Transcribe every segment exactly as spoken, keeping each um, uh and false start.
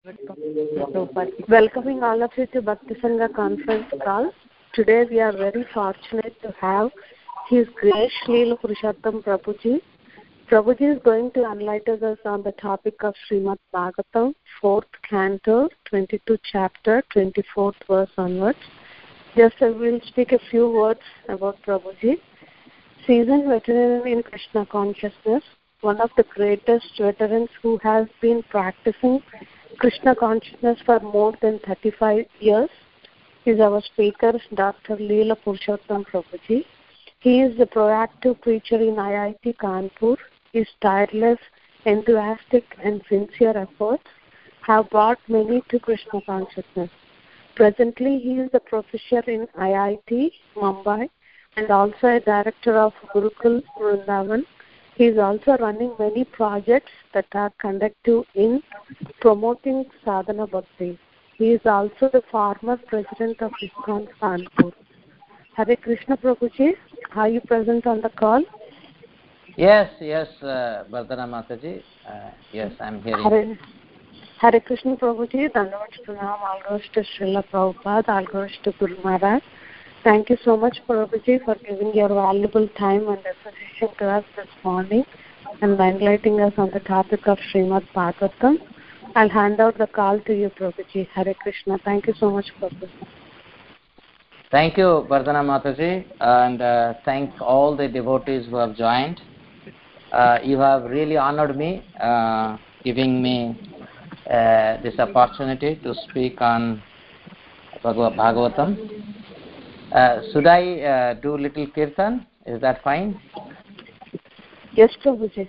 Welcoming all of you to Bhakti Sangha conference call. Today we are very fortunate to have His Grace Srila Purushottam Prabhuji. Prabhuji is going to enlighten us on the topic of Srimad Bhagavatam, fourth canto, twenty-second chapter, twenty-fourth verse onwards. Just I will speak a few words about Prabhuji. Seasoned veteran in Krishna consciousness, one of the greatest veterans who has been practicing Krishna consciousness for more than thirty-five years, is our speaker, Doctor Leela Purushottam Prabhuji. He is a proactive preacher in I I T Kanpur. His tireless, enthusiastic and sincere efforts have brought many to Krishna consciousness. Presently, he is a professor in I I T Mumbai and also a director of Gurukul Vrindavan. He is also running many projects that are conductive in promoting sadhana bhakti. He is also the former president of ISKCON Kanpur. Hare Krishna Prabhuji, are you present on the call? Yes, yes, uh, Vardhana Mataji. Uh, yes, I'm hearing. Hare, Hare Krishna Prabhuji, Dandavad Pranam, all goes to Srila Prabhupada, all goes to Guru Maharaj. Thank you so much, Prabhuji, for giving your valuable time and association to us this morning and enlightening us on the topic of Srimad Bhagavatam. I'll hand out the call to you, Prabhuji. Hare Krishna. Thank you so much, Prabhuji. Thank you, Vardhana Mataji, and uh, thank all the devotees who have joined. Uh, you have really honored me, uh, giving me uh, this opportunity to speak on Bhagavatam. Uh, should I uh, do little kirtan? Is that fine? Yes, Prabhuji.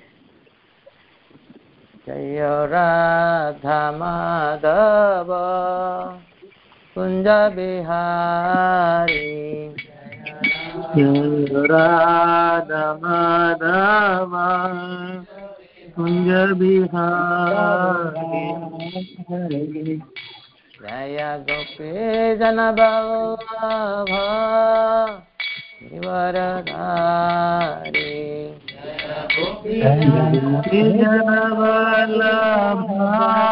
Jaya Radha Madhava Kunja Bihari Jaya Radha Madhava Kunja Bihari Jaya Gopi Jana Vallabha Nivaradhari Jaya Gopi Jana Vallabha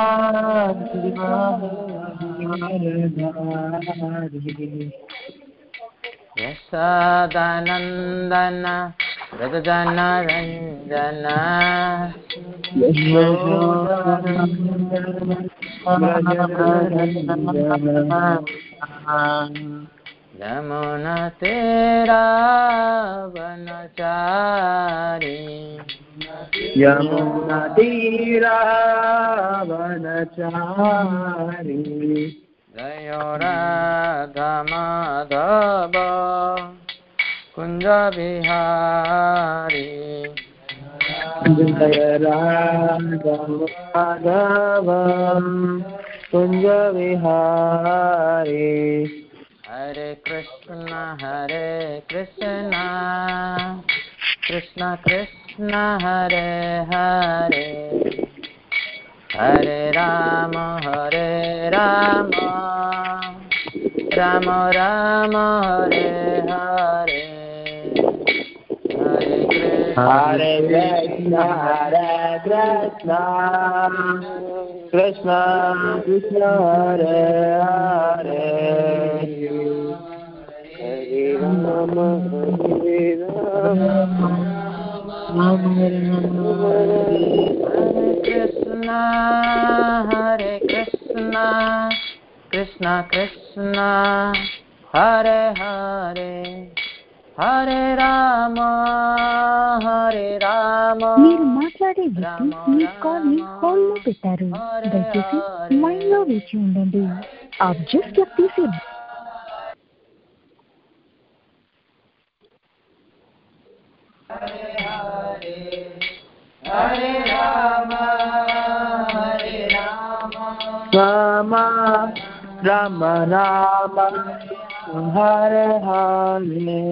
Nivaradhari Yasadanandana Rajana Ranjana Yamuna Tera Vanachari Yamuna Tera Vanachari Jaya Radha Madhava Kunja Bihari Jaya Radha Madhava Kunja Bihari Hare Krishna Hare Krishna Krishna Krishna Hare Hare Hare Rama Hare Rama Rama Rama Hare Hare Hare Krishna Hare Krishna Hare Krishna Krishna Krishna Hare Hare Hare Rama Hare Rama మీరు మాట్లాడే వ్యక్తి మీ call ని hold లో పెట్టారు. దయచేసి line లో వేచి ఉండండి. आप जिस व्यक्ति से Hare Hare Hare Rama Hare Rama Rama Rama Rama Hare Hare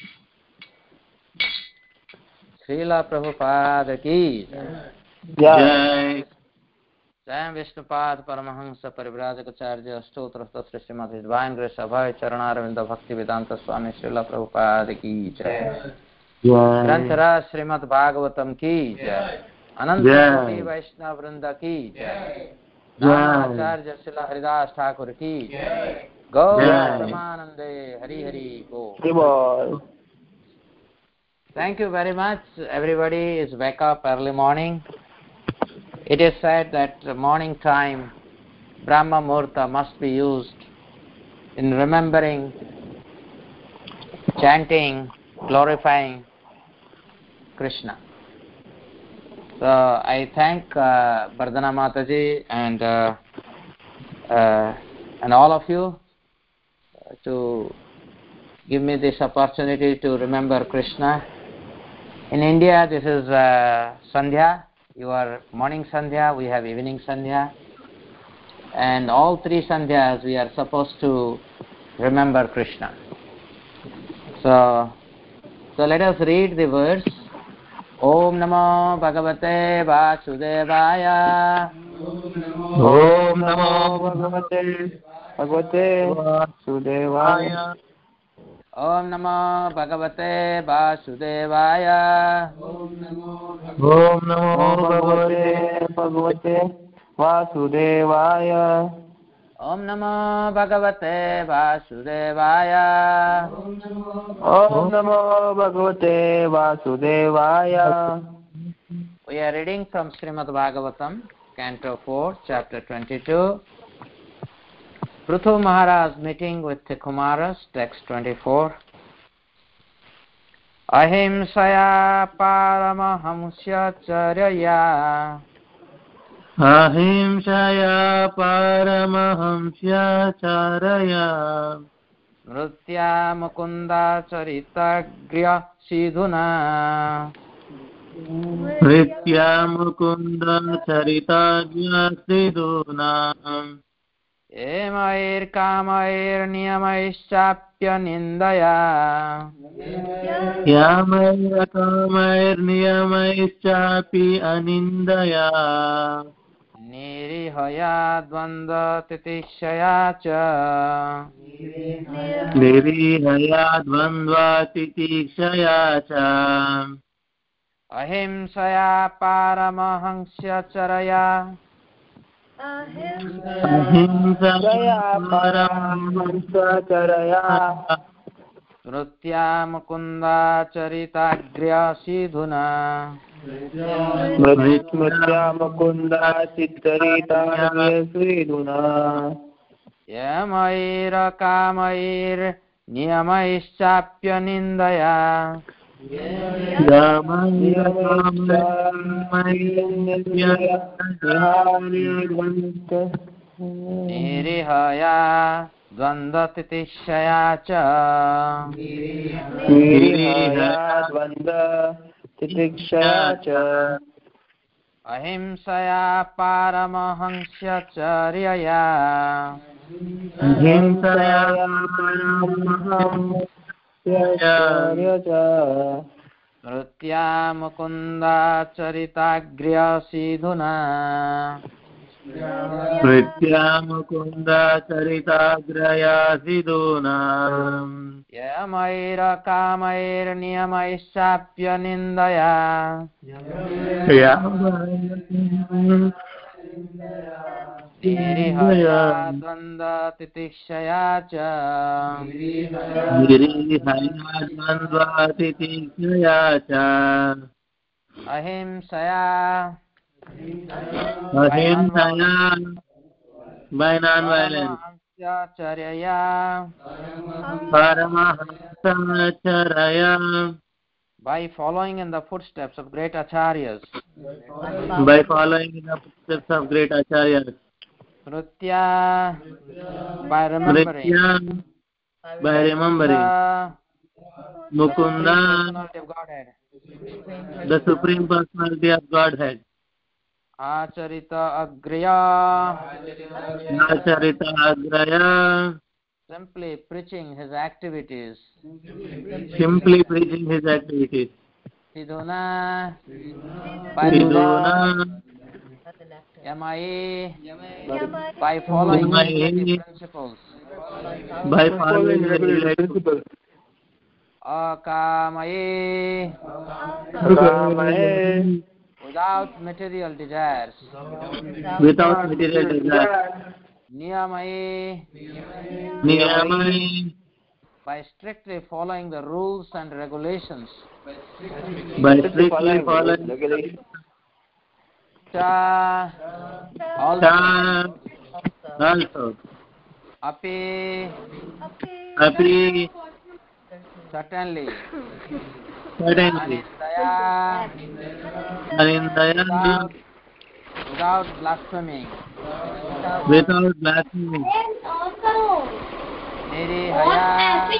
Srila Prabhupada ki Jai Jai Vishnupad Paramahansa Parivrajagacharya Stotra Stotra Srimad Divine Grace Abhay Charanaravindra Bhakti Vedanta Swami Srila Prabhupada ki Jai Granthara Srimad Bhagavatam ki Jai Ananta Koti Vaishnava Vrinda ki Jai आचार्य श्रील हरिदास ठाकुर की गौ परमानंदे हरि हरि गो. Thank you very much. Everybody is wake up early morning. It is said that morning time Brahma Muhurta must be used in remembering, chanting, glorifying Krishna. So I thank uh, Vardhana Mataji and uh, uh, and all of you to give me this opportunity to remember Krishna. In India, this is uh, Sandhya. You are morning Sandhya. We have evening Sandhya, and all three Sandhyas we are supposed to remember Krishna. So, so let us read the verse. Om Namo Bhagavate Vasudevaya. Om Namo Bhagavate Bhagavate Vasudevaya. Om Namo Bhagavate Vasudevaya. Om Namo Bhagavate Bhagavate Vasudevaya. Om Namo Bhagavate Vasudevaya. Om Namo Bhagavate Vasudevaya. We are reading from Srimad Bhagavatam, Canto four, Chapter twenty-two. Prithu Maharaj meeting with the Kumaras, text twenty-four. Ahimsaya paramahamsya charya. Ahimsaya paramahamsya charya. Nritya mukunda charitagriya sidhuna. Nritya mukunda charitagriya sidhuna. Emair kamair niyamaishapya nindaya. Yamair kamair niyamaischapi anindaya. Nirihaya dvanda titishaya cha. Nirihaya dvandva titishaya cha. Ahimsaya paramahamsya charaya. Ahimsaya paramahamsya charaya. Nritya mukunda charitagriya sidhuna. Nritya mukunda charitagriya sidhuna. Yamair kamair niyamaishapya nindaya. Yamair Nirihaya dvanda titishaya cha. Nirihaya dvanda titishaya cha. Ahimsaya paramahamsya charyaya. Ahimsaya paramahamsya charya. Nritya mukunda charitagriya sidhuna. Nritya mukunda charitagraya sidhuna. Yamair kamair niyamaishapya nindaya. Nirihaya dvanda titishaya cha. Nirihaya dvandva titishaya cha. Ahimsaya. Ahimsaya, by non-violence. Paramahamsya charyaya. Paramahamsa charaya. By following in the footsteps of great acharyas. By following in the footsteps of great acharyas. Nritya. By remembering. Nritya, by remembering. Mukunda, the Supreme Personality of Godhead. Acharita agriya. Acharita agraya. Simply preaching his activities. Simply preaching his activities. Sidhuna. Sidhuna. Yamai. By following regulative principles. By following regulative principles. Akamaye. Akamaye. without material desires. Without material desires. Niyamaye, Niyamaye, by strictly following the rules and regulations. By strictly following regulations. Cha, also. Cha, also. Api, Api, certainly. certainly. Anindaya, Anindaya, without, without blaspheming. without blasphemy. Nirihaya,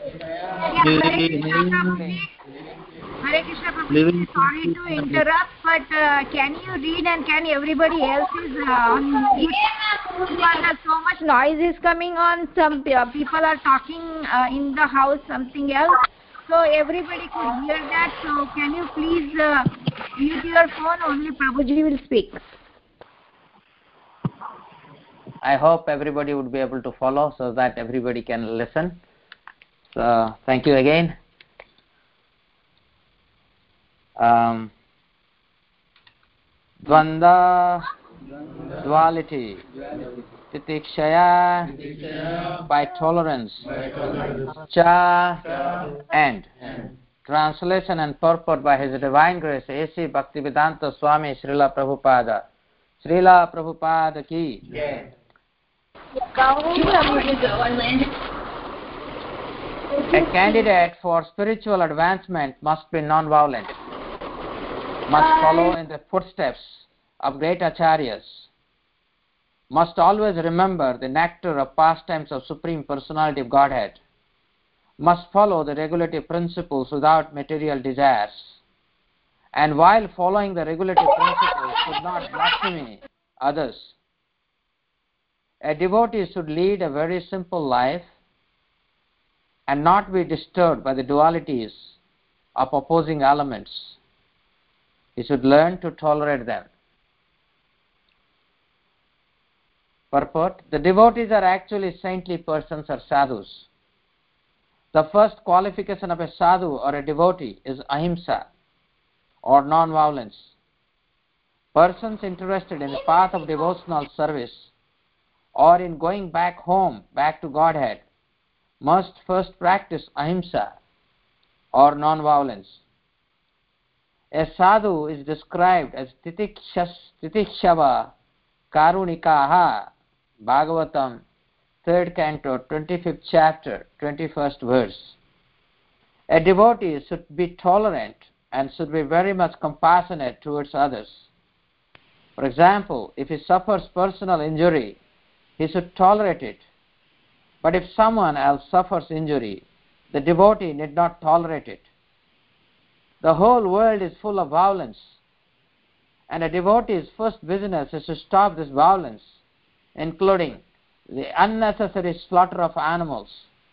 Nirihaya, Hare Krishna Prabhuji, living sorry to interrupt, but uh, can you read and can everybody else is uh, on mute? Because so much noise is coming on. Some uh, people are talking uh, in the house, something else. So everybody could hear that. So can you please uh, mute your phone? Only Prabhuji will speak. I hope everybody would be able to follow so that everybody can listen. So thank you again. Um, Dvanda, duality, titikshaya, by tolerance, cha, and. Translation and purport by His Divine Grace A C Bhaktivedanta Swami Srila Prabhupada. Srila Prabhupada ki. A candidate for spiritual advancement must be non-violent, must follow in the footsteps of great acharyas, must always remember the nectar of pastimes of Supreme Personality of Godhead, must follow the regulative principles without material desires, and while following the regulative principles should not blaspheme others. A devotee should lead a very simple life and not be disturbed by the dualities of opposing elements. He should learn to tolerate them. Purport: the devotees are actually saintly persons or sadhus. The first qualification of a sadhu or a devotee is ahimsa, or non-violence. Persons interested in the path of devotional service or in going back home, back to Godhead, must first practice ahimsa, or non-violence. A sadhu is described as titikshava karunikaha, Bhagavatam, third canto, twenty-fifth chapter, twenty-first verse. A devotee should be tolerant and should be very much compassionate towards others. For example, if he suffers personal injury, he should tolerate it. But if someone else suffers injury, the devotee need not tolerate it. The whole world is full of violence, and a devotee's first business is to stop this violence, including the unnecessary slaughter of animals.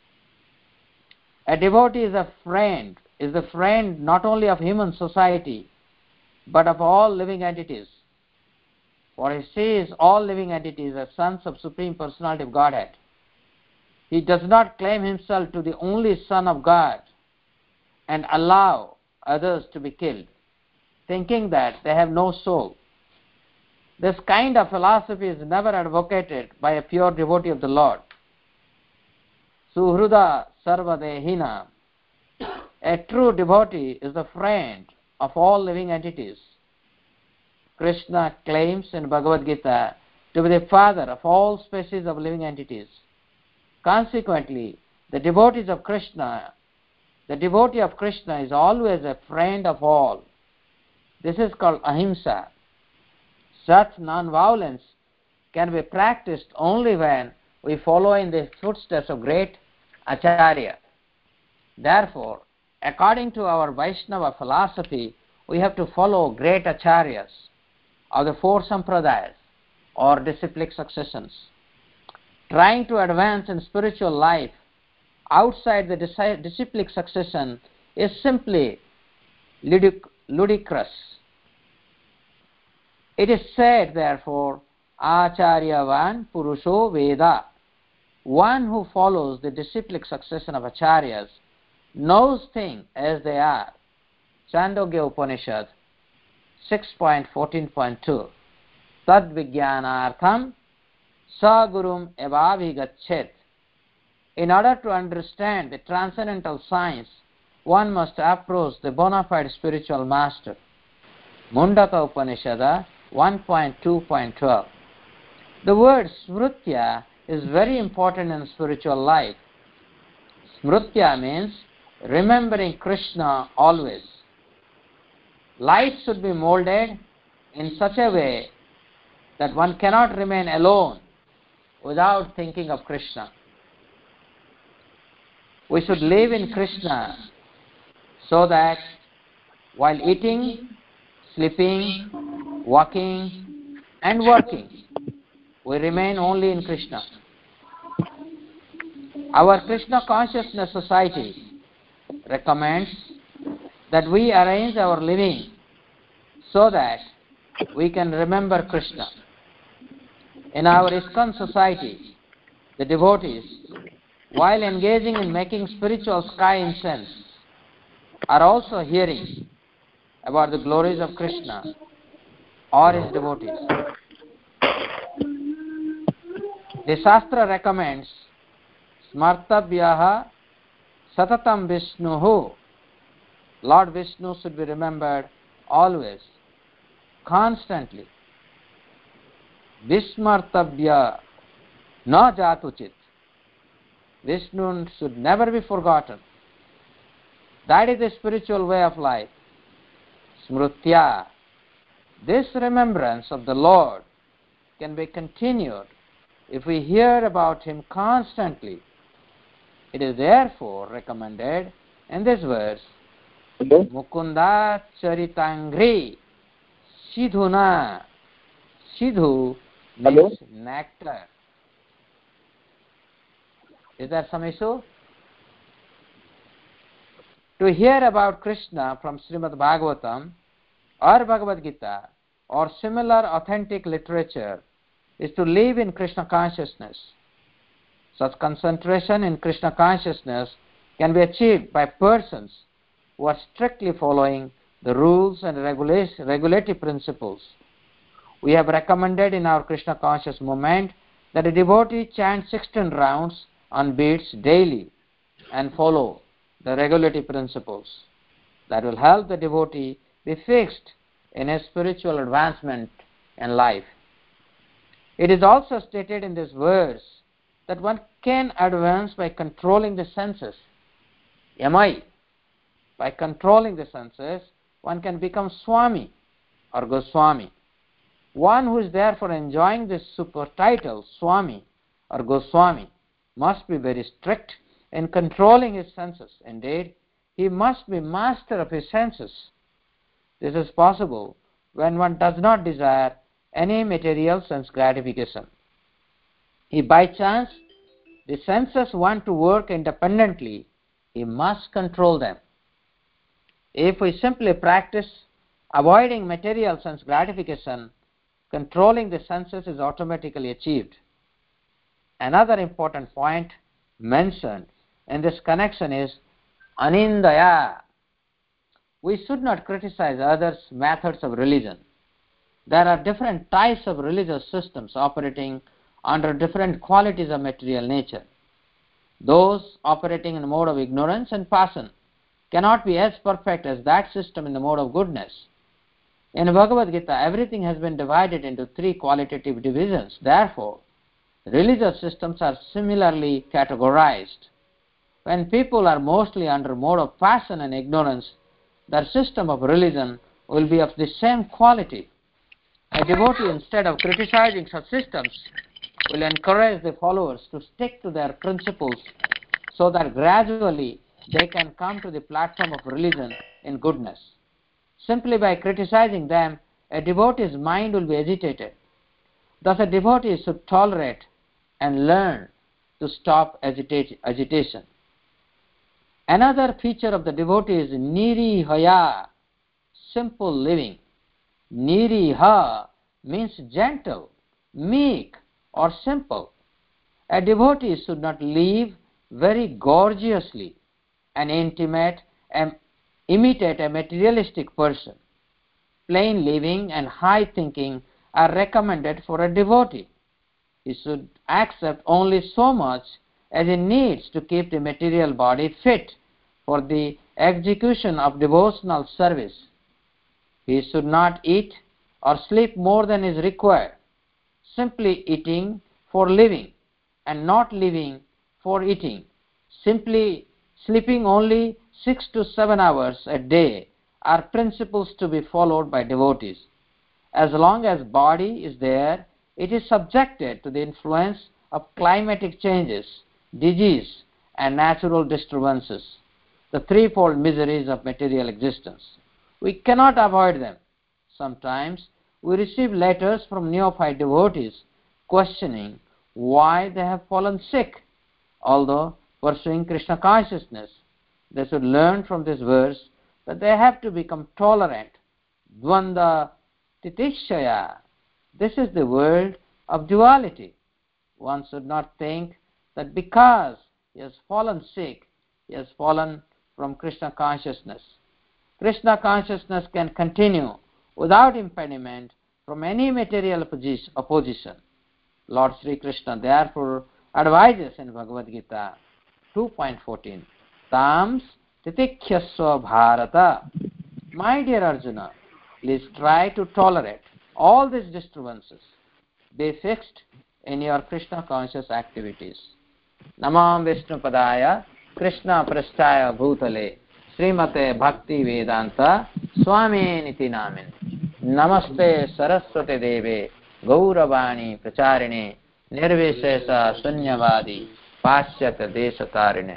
A devotee is a friend, is the friend not only of human society, but of all living entities. For he sees all living entities as sons of Supreme Personality of Godhead. He does not claim himself to the only Son of God and allow others to be killed, thinking that they have no soul. This kind of philosophy is never advocated by a pure devotee of the Lord. Suhruda sarvadehina. A true devotee is the friend of all living entities. Krishna claims in Bhagavad Gita to be the father of all species of living entities. Consequently, the devotees of Krishna, the devotee of Krishna is always a friend of all. This is called ahimsa. Such non-violence can be practiced only when we follow in the footsteps of great acharya. Therefore, according to our Vaishnava philosophy, we have to follow great acharyas of the four sampradayas or disciplic successions. Trying to advance in spiritual life outside the disciplic succession is simply ludic ludicrous. It is said, therefore, acharyavan purusho veda. One who follows the disciplic succession of acharyas knows things as they are. Chandogya Upanishad, six point fourteen point two. Tad vijnanartham sa gurum evabhigachet. In order to understand the transcendental science, one must approach the bona fide spiritual master. Mundaka Upanishada one point two point twelve. The word smrutya is very important in spiritual life. Smrutya means remembering Krishna always. Life should be molded in such a way that one cannot remain alone without thinking of Krishna. We should live in Krishna so that while eating, sleeping, walking and working, we remain only in Krishna. Our Krishna Consciousness Society recommends that we arrange our living so that we can remember Krishna. In our ISKCON society, the devotees, while engaging in making spiritual sky incense, are also hearing about the glories of Krishna or his devotees. The Shastra recommends Smartabhyaha Satatam Vishnuhu. Lord Vishnu should be remembered always, constantly. Vismartabhya na jatuchit. Vishnu should never be forgotten. That is the spiritual way of life. Smrutya. This remembrance of the Lord can be continued if we hear about him constantly. It is therefore recommended in this verse, Mukunda Charitangri Sidhuna. Sidhu means nectar. Is there some issue? To hear about Krishna from Srimad Bhagavatam or Bhagavad Gita or similar authentic literature is to live in Krishna consciousness. Such concentration in Krishna consciousness can be achieved by persons who are strictly following the rules and regulative principles. We have recommended in our Krishna conscious movement that a devotee chant sixteen rounds on beats daily and follow the regulative principles. That will help the devotee be fixed in his spiritual advancement in life. It is also stated in this verse that one can advance by controlling the senses. Yamai. By controlling the senses, one can become Swami or Goswami. One who is therefore enjoying this super title, Swami or Goswami, must be very strict in controlling his senses. Indeed, he must be master of his senses. This is possible when one does not desire any material sense gratification. If by chance the senses want to work independently, he must control them. If we simply practice avoiding material sense gratification, controlling the senses is automatically achieved. Another important point mentioned in this connection is anindaya. We should not criticize others' methods of religion. There are different types of religious systems operating under different qualities of material nature. Those operating in the mode of ignorance and passion cannot be as perfect as that system in the mode of goodness. In Bhagavad Gita, everything has been divided into three qualitative divisions. Therefore, religious systems are similarly categorized. When people are mostly under mode of passion and ignorance, their system of religion will be of the same quality. A devotee, instead of criticizing such systems, will encourage the followers to stick to their principles so that gradually they can come to the platform of religion in goodness. Simply by criticizing them, a devotee's mind will be agitated. Thus a devotee should tolerate and learn to stop agita- agitation. Another feature of the devotee is nirihaya, simple living. Niriha means gentle, meek, or simple. A devotee should not live very gorgeously and intimate and imitate a materialistic person. plain living and high thinking are recommended for a devotee. He should accept only so much as he needs to keep the material body fit for the execution of devotional service. He should not eat or sleep more than is required, simply eating for living and not living for eating. Simply sleeping only six to seven hours a day are principles to be followed by devotees. As long as body is there, it is subjected to the influence of climatic changes, disease, and natural disturbances, the threefold miseries of material existence. We cannot avoid them. Sometimes we receive letters from neophyte devotees questioning why they have fallen sick. Although pursuing Krishna consciousness, they should learn from this verse that they have to become tolerant. Dvanda titikshaya. This is the world of duality. One should not think that because he has fallen sick, he has fallen from Krishna consciousness. Krishna consciousness can continue without impediment from any material opposition. Lord Sri Krishna therefore advises in Bhagavad Gita two point fourteen, Tams titikhyasva bharata. My dear Arjuna, please try to tolerate all these disturbances. Be fixed in your Krishna conscious activities. Namam Vishnu Padaya Krishna Prasthaya Bhutale Srimate Bhakti Vedanta Swami Niti Namin. Namaste Saraswati Deve Gauravani Pracharine Nirvishesa Sunyavadi Paschata Deshatarine.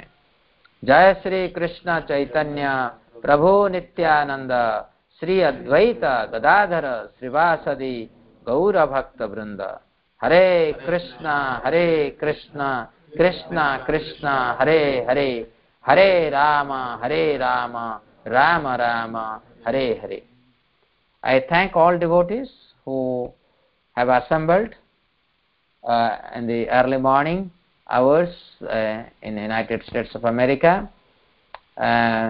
Jaya Sri Krishna Chaitanya Prabhu Nityananda Sri Advaita Gadadhara Srivasadi Gaura Bhakta Vrinda. Hare Krishna Hare Krishna Krishna Krishna Hare Hare Hare Rama Hare Rama Rama Rama Hare Hare. I thank all devotees who have assembled uh, in the early morning hours uh, in the United States of America. Uh,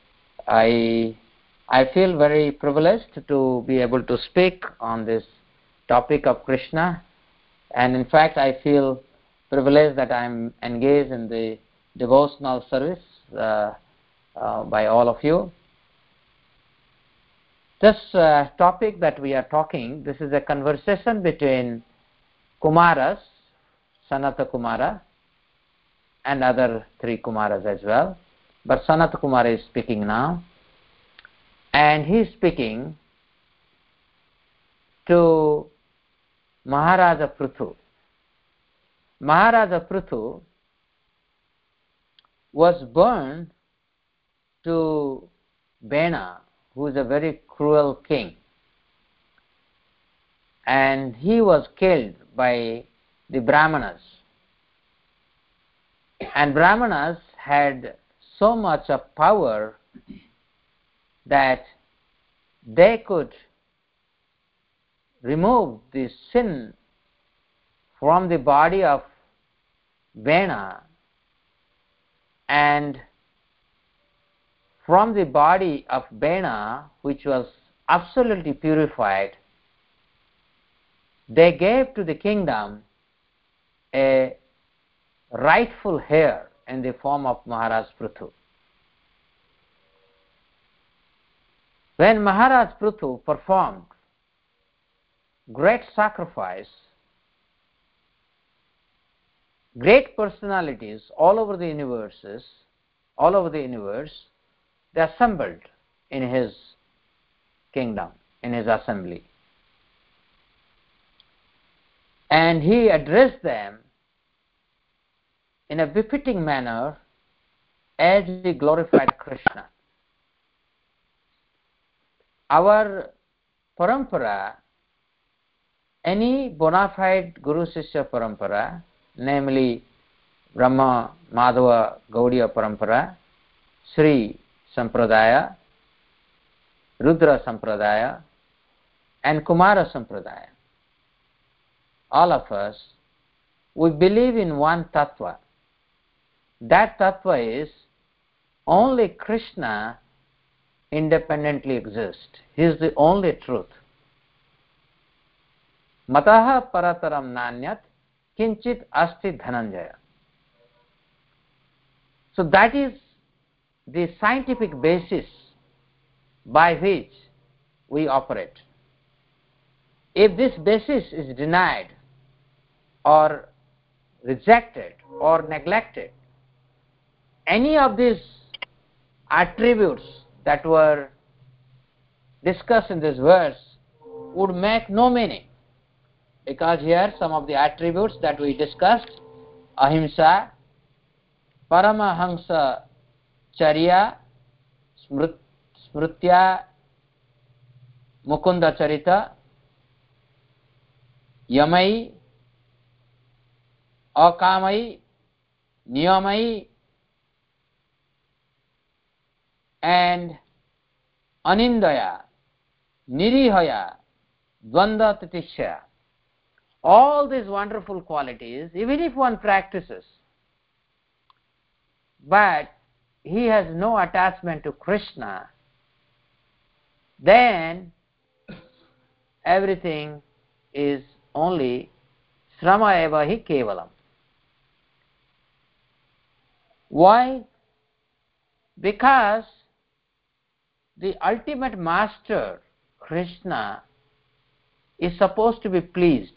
I I feel very privileged to be able to speak on this topic of Krishna, and in fact I feel privileged that I am engaged in the devotional service uh, uh, by all of you. This uh, topic that we are talking, this is a conversation between Kumaras, Sanata Kumara, and other three Kumaras as well. But Sanata Kumara is speaking now, and he is speaking to Maharaja Prithu. Maharaja Prithu was born to Bena, who is a very cruel king, and he was killed by the Brahmanas. And Brahmanas had so much of power that they could remove the sin from the body of Bena, and from the body of Bena, which was absolutely purified, they gave to the kingdom a rightful heir in the form of Maharaj Prithu. When Maharaj Prithu performed great sacrifice, great personalities all over the universes, all over the universe, they assembled in his kingdom, in his assembly. And he addressed them in a befitting manner as he glorified Krishna. Our parampara, any bona fide Guru Sishya parampara, namely Brahma Madhava Gaudiya parampara, Sri Sampradaya, Rudra Sampradaya, and Kumara Sampradaya, all of us, we believe in one tattva. That tattva is only Krishna independently exist. He is the only truth. Mataha parataram nanyat kinchit asti dhananjaya. So that is the scientific basis by which we operate. If this basis is denied or rejected or neglected, any of these attributes that were discussed in this verse would make no meaning, because here some of the attributes that we discussed, ahimsa, paramahamsa charya, smrit, smritya, mukunda charita, yamai, akamai, niyamai, and anindaya, nirihaya, dvanda titishya. All these wonderful qualities, even if one practices, but he has no attachment to Krishna, then everything is only srama eva hi kevalam. Why? Because the ultimate master, Krishna, is supposed to be pleased.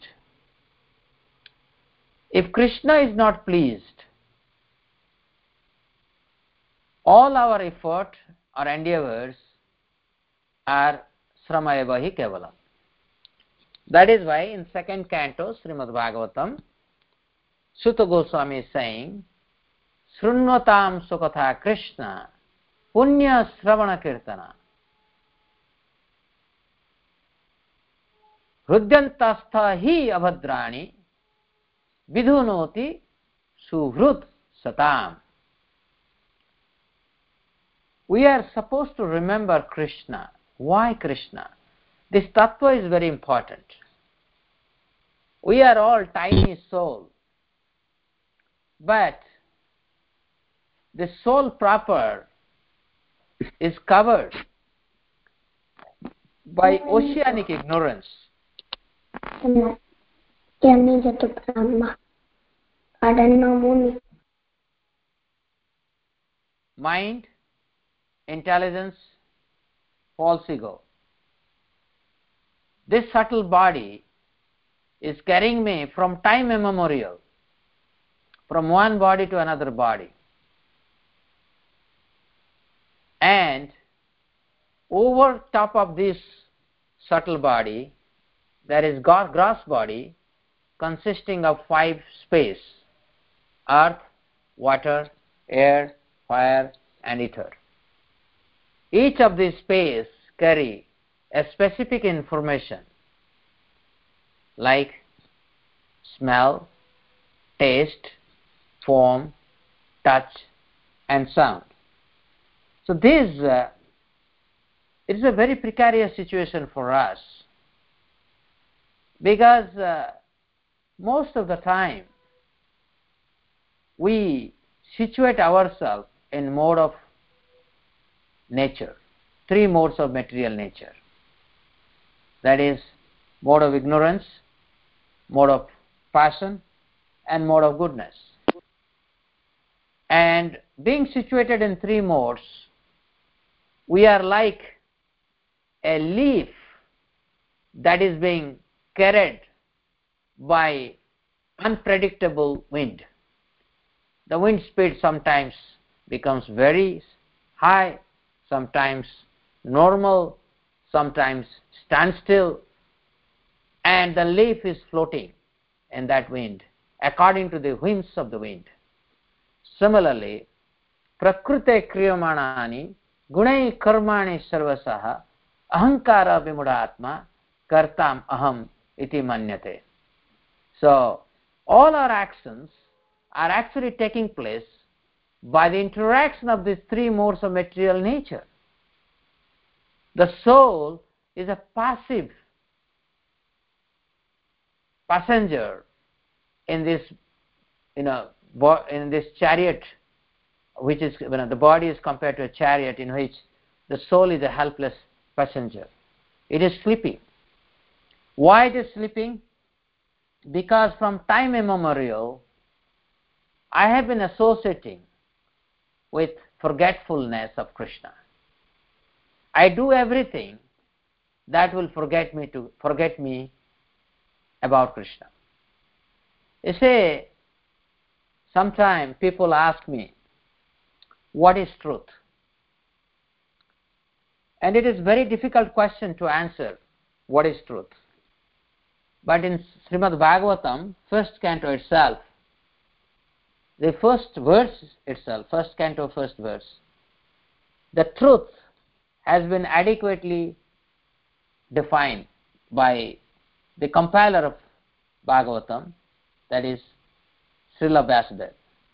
If Krishna is not pleased, all our effort or endeavors are srama eva hi kevalam. That is why in second canto Srimad Bhagavatam, Sutta Goswami is saying, Srunvatam sukatha Krishna punya sravana kirtana hrudyantastha hi abhadrani vidhunoti suhrut satam. We are supposed to remember Krishna. Why Krishna? This tattva is very important. We are all tiny souls, but the soul proper is covered by oceanic ignorance. Mind, intelligence, false ego. This subtle body is carrying me from time immemorial, from one body to another body. And over top of this subtle body, there is gross body consisting of five space: earth, water, air, fire, and ether. Each of these space carry a specific information like smell, taste, form, touch, and sound. So this uh, it is a very precarious situation for us, because uh, most of the time we situate ourselves in mode of nature, three modes of material nature. That is mode of ignorance, mode of passion, and mode of goodness. And being situated in three modes, we are like a leaf that is being carried by unpredictable wind. The wind speed sometimes becomes very high, sometimes normal, sometimes standstill, and the leaf is floating in that wind according to the whims of the wind. Similarly, prakrute kriyamanani gunai karmani sarvasaha ahankara vimudatma kartam aham iti manyate. So all our actions are actually taking place by the interaction of these three modes of material nature. The soul is a passive passenger in this, you know, in this chariot, which is, you know, the body is compared to a chariot in which the soul is a helpless passenger. It is sleeping. Why it is sleeping? Because from time immemorial, I have been associating with forgetfulness of Krishna. I do everything that will forget me to forget me about Krishna. You see, sometimes people ask me, what is truth? And it is a very difficult question to answer, what is truth? But in Srimad Bhagavatam, first canto itself, the first verse itself, first canto, first verse, the truth has been adequately defined by the compiler of Bhagavatam, that is Srila Vyasadeva.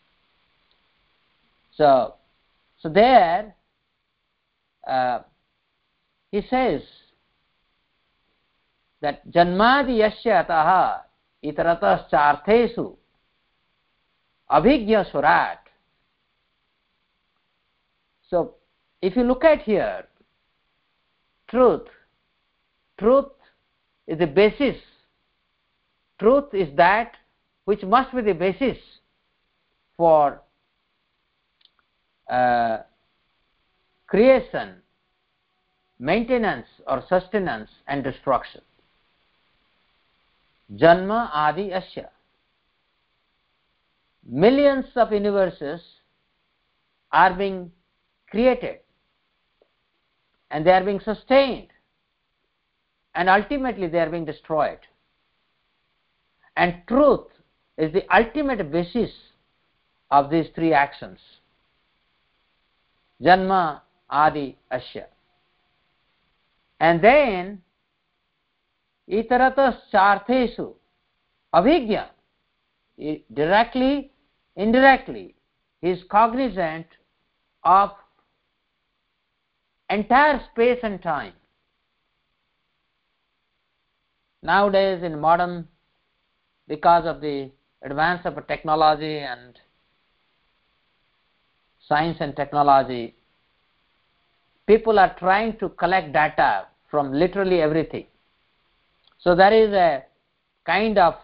So, so there uh, he says that janmadi yasya ataha itaratas charthesu abhigya surat. So if you look at here, truth, truth is the basis. Truth is that which must be the basis for uh, creation, maintenance or sustenance and destruction. Janma adi asya. Millions of universes are being created and they are being sustained and ultimately they are being destroyed. And truth is the ultimate basis of these three actions. Janma adi asya. And then itaratas charthesu avijñā. Directly, indirectly, he is cognizant of entire space and time. Nowadays in modern, because of the advance of technology and science and technology, people are trying to collect data from literally everything. So there is a kind of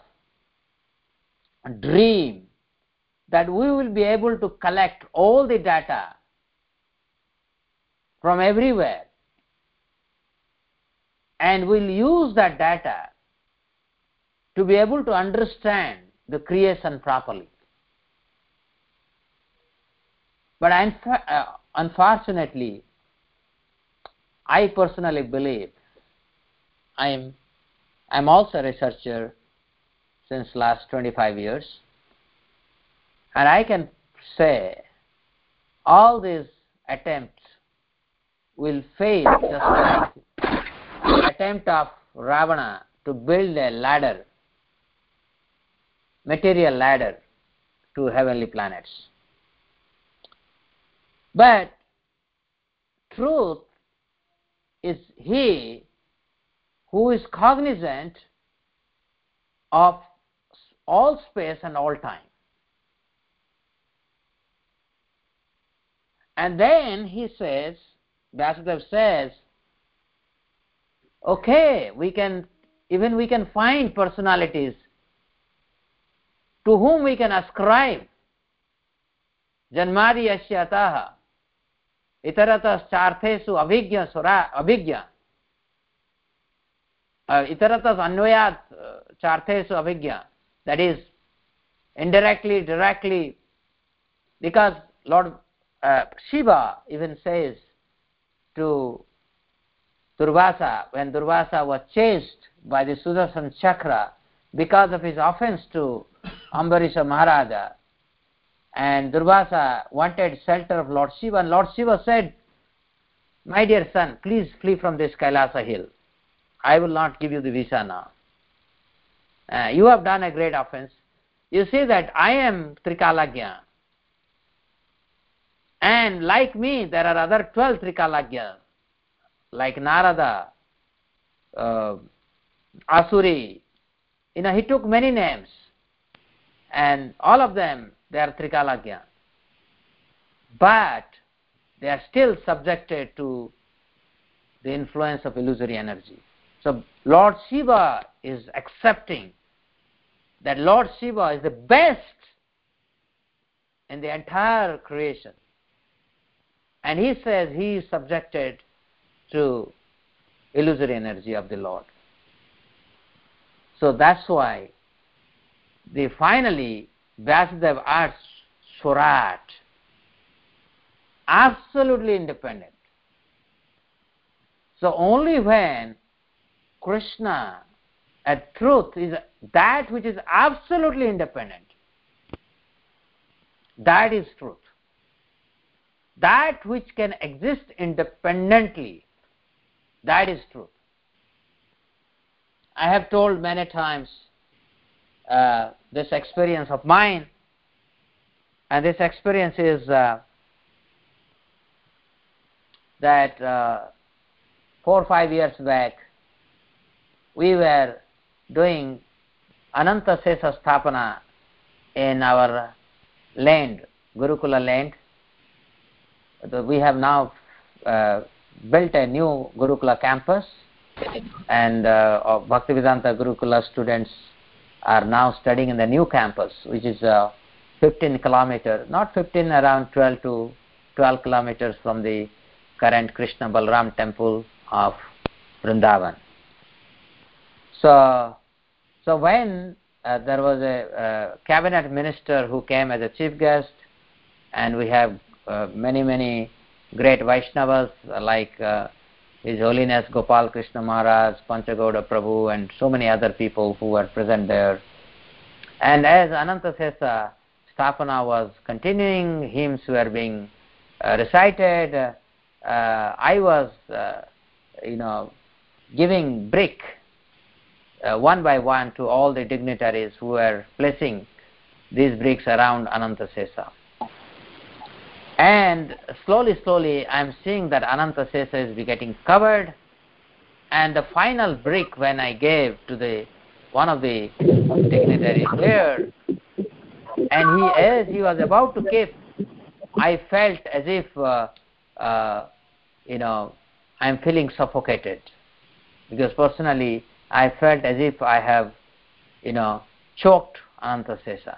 dream that we will be able to collect all the data from everywhere and we'll use that data to be able to understand the creation properly. But uh, unfortunately, I personally believe, I am I'm also a researcher since last twenty-five years, and I can say all these attempts will fail, just like the attempt of Ravana to build a ladder, material ladder to heavenly planets. But truth is he who is cognizant of all space and all time. And then he says, Vyasadeva says, okay, we can, even we can find personalities to whom we can ascribe Janmadi Yasyataha Itaratas Charthesu Abhigya Sura Abhigya uh, Itaratas Anvayat uh, Charthesu Abhigya, that is indirectly, directly, because Lord uh, Shiva even says to Durvasa, when Durvasa was chased by the Sudarshan Chakra because of his offense to Ambarisha Maharaja, and Durvasa wanted shelter of Lord Shiva, and Lord Shiva said, my dear son, please flee from this Kailasa hill. I will not give you the visa now. Uh, you have done a great offense. You see that I am Trikalagya, and like me there are other twelve Trikalagya, like Narada, uh, Asuri. You know, he took many names, and all of them, they are Trikalagya. But they are still subjected to the influence of illusory energy. So Lord Shiva is accepting that Lord Shiva is the best in the entire creation. And he says he is subjected to illusory energy of the Lord. So that's why they finally Vyasadeva asked Surat, absolutely independent. So only when Krishna, at truth, is that which is absolutely independent, that is truth. That which can exist independently, that is truth. I have told many times uh, this experience of mine, and this experience is uh, that uh, four or five years back, we were doing Ananta Sesa Sthapana in our land, Gurukula land. We have now uh, built a new Gurukula campus, and uh, Bhaktivedanta Gurukula students are now studying in the new campus, which is uh, fifteen kilometers, not fifteen, around twelve to twelve kilometers from the current Krishna Balram temple of Vrindavan. So, so when uh, there was a uh, cabinet minister who came as a chief guest, and we have uh, many, many great Vaishnavas uh, like uh, His Holiness Gopal Krishna Maharaj, Panchagauda Prabhu, and so many other people who were present there. And as Ananta Sesa Sthapana was continuing, hymns were being uh, recited, uh, I was, uh, you know, giving brick uh, one by one to all the dignitaries who were placing these bricks around Ananta Sesa. And slowly, slowly, I am seeing that Ananta Sesa is getting covered, and the final brick when I gave to the one of the dignitaries there, and he, as he was about to give, I felt as if, uh, uh, you know, I am feeling suffocated, because personally I felt as if I have, you know, choked Ananta Sesa.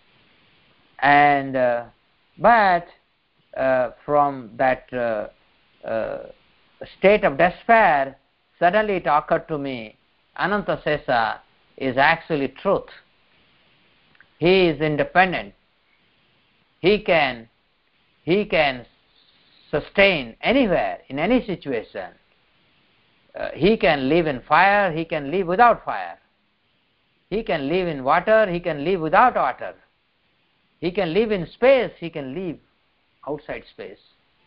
And uh, but uh, from that uh, uh, state of despair, suddenly it occurred to me, Ananta Sesa is actually truth. He is independent. He can, he can sustain anywhere, in any situation. Uh, he can live in fire, he can live without fire. He can live in water, he can live without water. He can live in space, he can live outside space.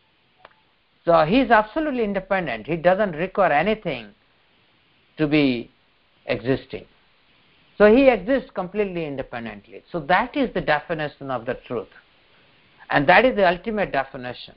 So he is absolutely independent. He doesn't require anything to be existing. So he exists completely independently. So that is the definition of the truth. And that is the ultimate definition.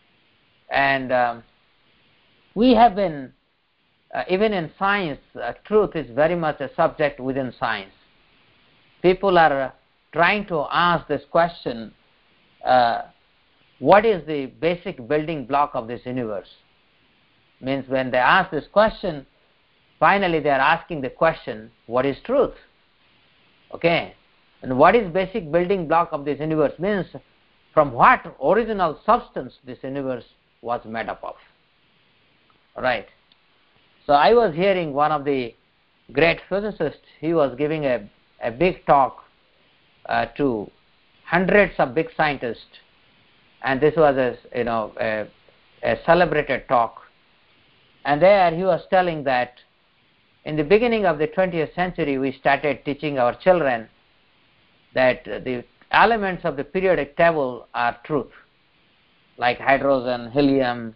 And um, we have been, uh, even in science, uh, truth is very much a subject within science. People are uh, trying to ask this question, uh, what is the basic building block of this universe? Means when they ask this question, finally they are asking the question, what is truth? Okay, and what is basic building block of this universe? Means from what original substance this universe was made up of. Right. So I was hearing one of the great physicists, he was giving a, a big talk uh, to hundreds of big scientists, and this was a, you know, a, a celebrated talk. And there he was telling that in the beginning of the twentieth century, we started teaching our children that the elements of the periodic table are truth, like hydrogen, helium,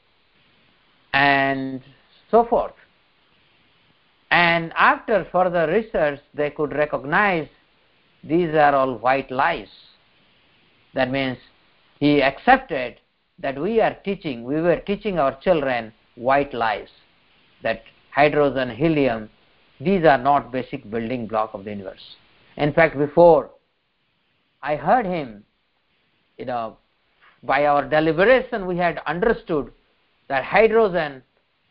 and so forth. And after further research, they could recognize these are all white lies. That means he accepted that we are teaching, we were teaching our children white lies, that hydrogen, helium, these are not basic building block of the universe. In fact, before I heard him, you know, by our deliberation we had understood that hydrogen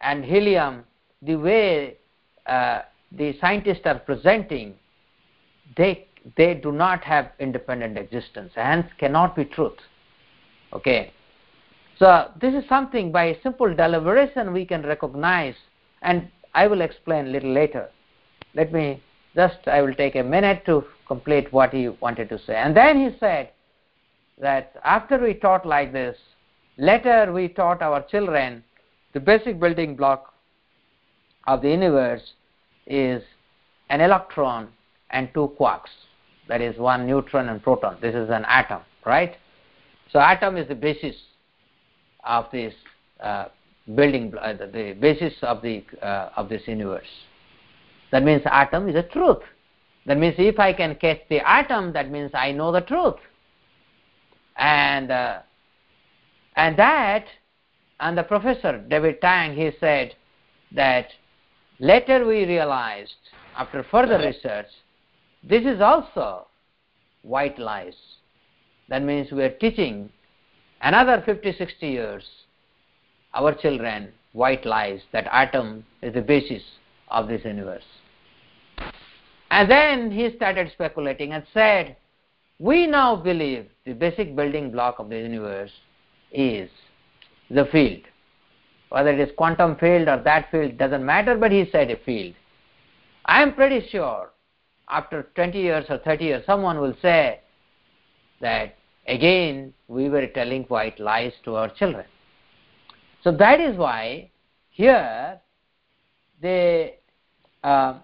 and helium, the way uh, the scientists are presenting, they they do not have independent existence, hence cannot be truth. Okay, so this is something by simple deliberation we can recognize, and I will explain a little later. Let me just, I will take a minute to complete what he wanted to say. And then he said that after we taught like this, later we taught our children the basic building block of the universe is an electron and two quarks, that is one neutron and proton. This is an atom, right? So atom is the basis of this uh, building, uh, the, the basis of the uh, of this universe. That means atom is a truth. That means if I can catch the atom, that means I know the truth. And uh, and that, and the professor David Tang, he said that later we realized, after further research, this is also white lies. That means we are teaching another fifty, sixty years our children white lies, that atom is the basis of this universe. And then he started speculating and said, we now believe the basic building block of the universe is the field. Whether it is quantum field or that field, doesn't matter, but he said a field. I am pretty sure after twenty years or thirty years, someone will say that again we were telling white lies to our children. So that is why here the uh,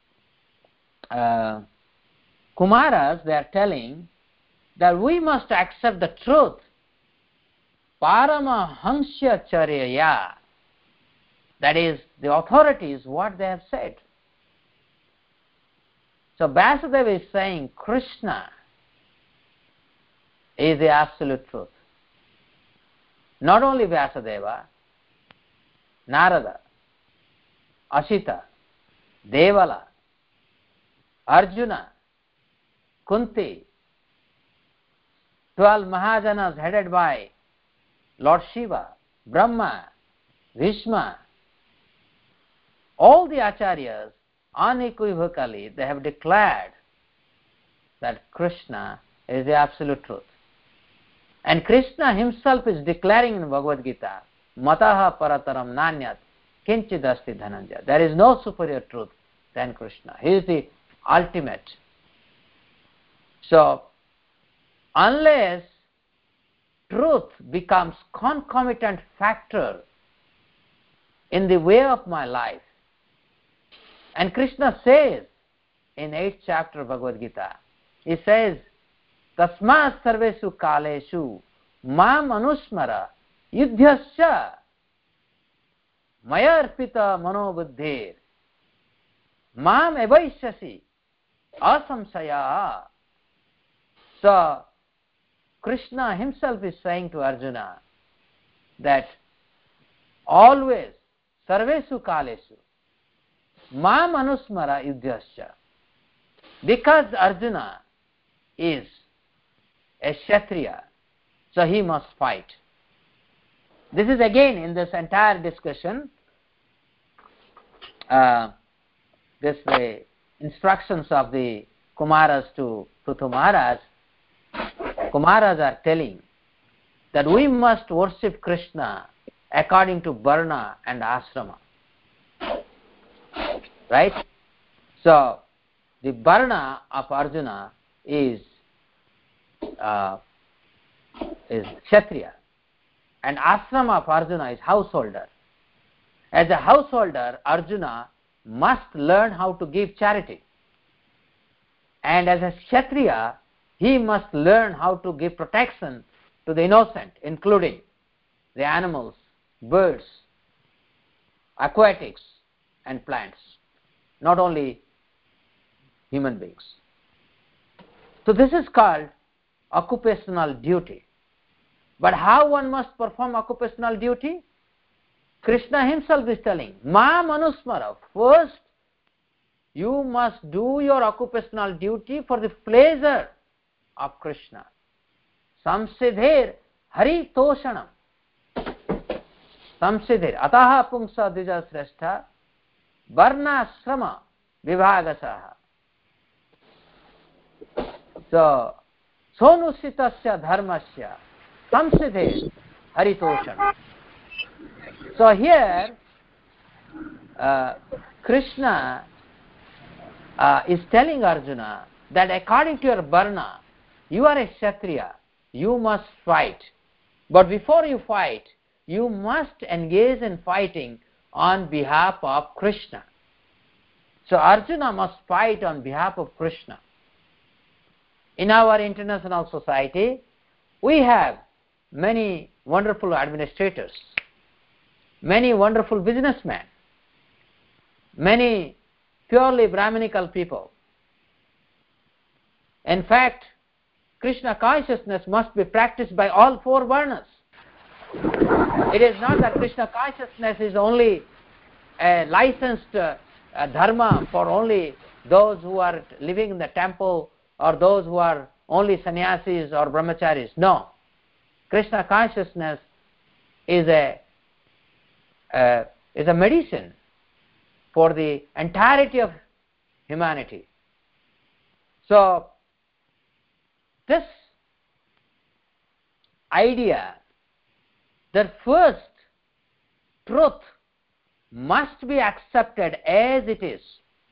uh, Kumaras, they are telling that we must accept the truth. Paramahansya Charyaya, that is, the authority is what they have said. So Vyasadeva is saying Krishna is the absolute truth. Not only Vyasadeva, Narada, Ashita, Devala, Arjuna, Kunti, twelve Mahajanas headed by Lord Shiva, Brahma, Bhishma, all the acharyas unequivocally they have declared that Krishna is the absolute truth. And Krishna himself is declaring in Bhagavad Gita, Mataha parataram nanyat kinchidasti dhananjaya. There is no superior truth than Krishna. He is the ultimate. So, unless truth becomes concomitant factor in the way of my life, and Krishna says in eighth chapter of Bhagavad Gita, he says, Tasmat sarvesu kaleshu mam anusmara yudhyasya mayarpita manobuddhir mam evaishyasi asamsaya. So, Krishna himself is saying to Arjuna that always, sarvesu kalesu, mam anusmara yudhyasya. Because Arjuna is a Kshatriya, so he must fight. This is again in this entire discussion, uh, this the instructions of the Kumaras to Prithu Maharaj. Kumaras are telling that we must worship Krishna according to Varna and Ashrama. Right? So, the Varna of Arjuna is uh, is Kshatriya, and Ashrama of Arjuna is householder. As a householder, Arjuna must learn how to give charity. And as a Kshatriya, he must learn how to give protection to the innocent, including the animals, birds, aquatics, and plants, not only human beings. So this is called occupational duty. But how one must perform occupational duty? Krishna himself is telling, Ma manusmara, first you must do your occupational duty for the pleasure of Krishna. Samsidher hari toshanam. samsidhir ataha pungsa dvija shrestha varnashrama vibhagasaha. So sonusitasya dharmasya samsidhir haritoshan. So here uh, Krishna uh, is telling Arjuna that according to your varna, you are a Kshatriya, you must fight. But before you fight, you must engage in fighting on behalf of Krishna. So Arjuna must fight on behalf of Krishna. In our international society, we have many wonderful administrators, many wonderful businessmen, many purely Brahminical people. In fact, Krishna consciousness must be practiced by all four varnas. It is not that Krishna consciousness is only a licensed uh, uh, dharma for only those who are living in the temple or those who are only sannyasis or brahmacharis. No. Krishna consciousness is a, uh, is a medicine for the entirety of humanity. So, this idea that first truth must be accepted as it is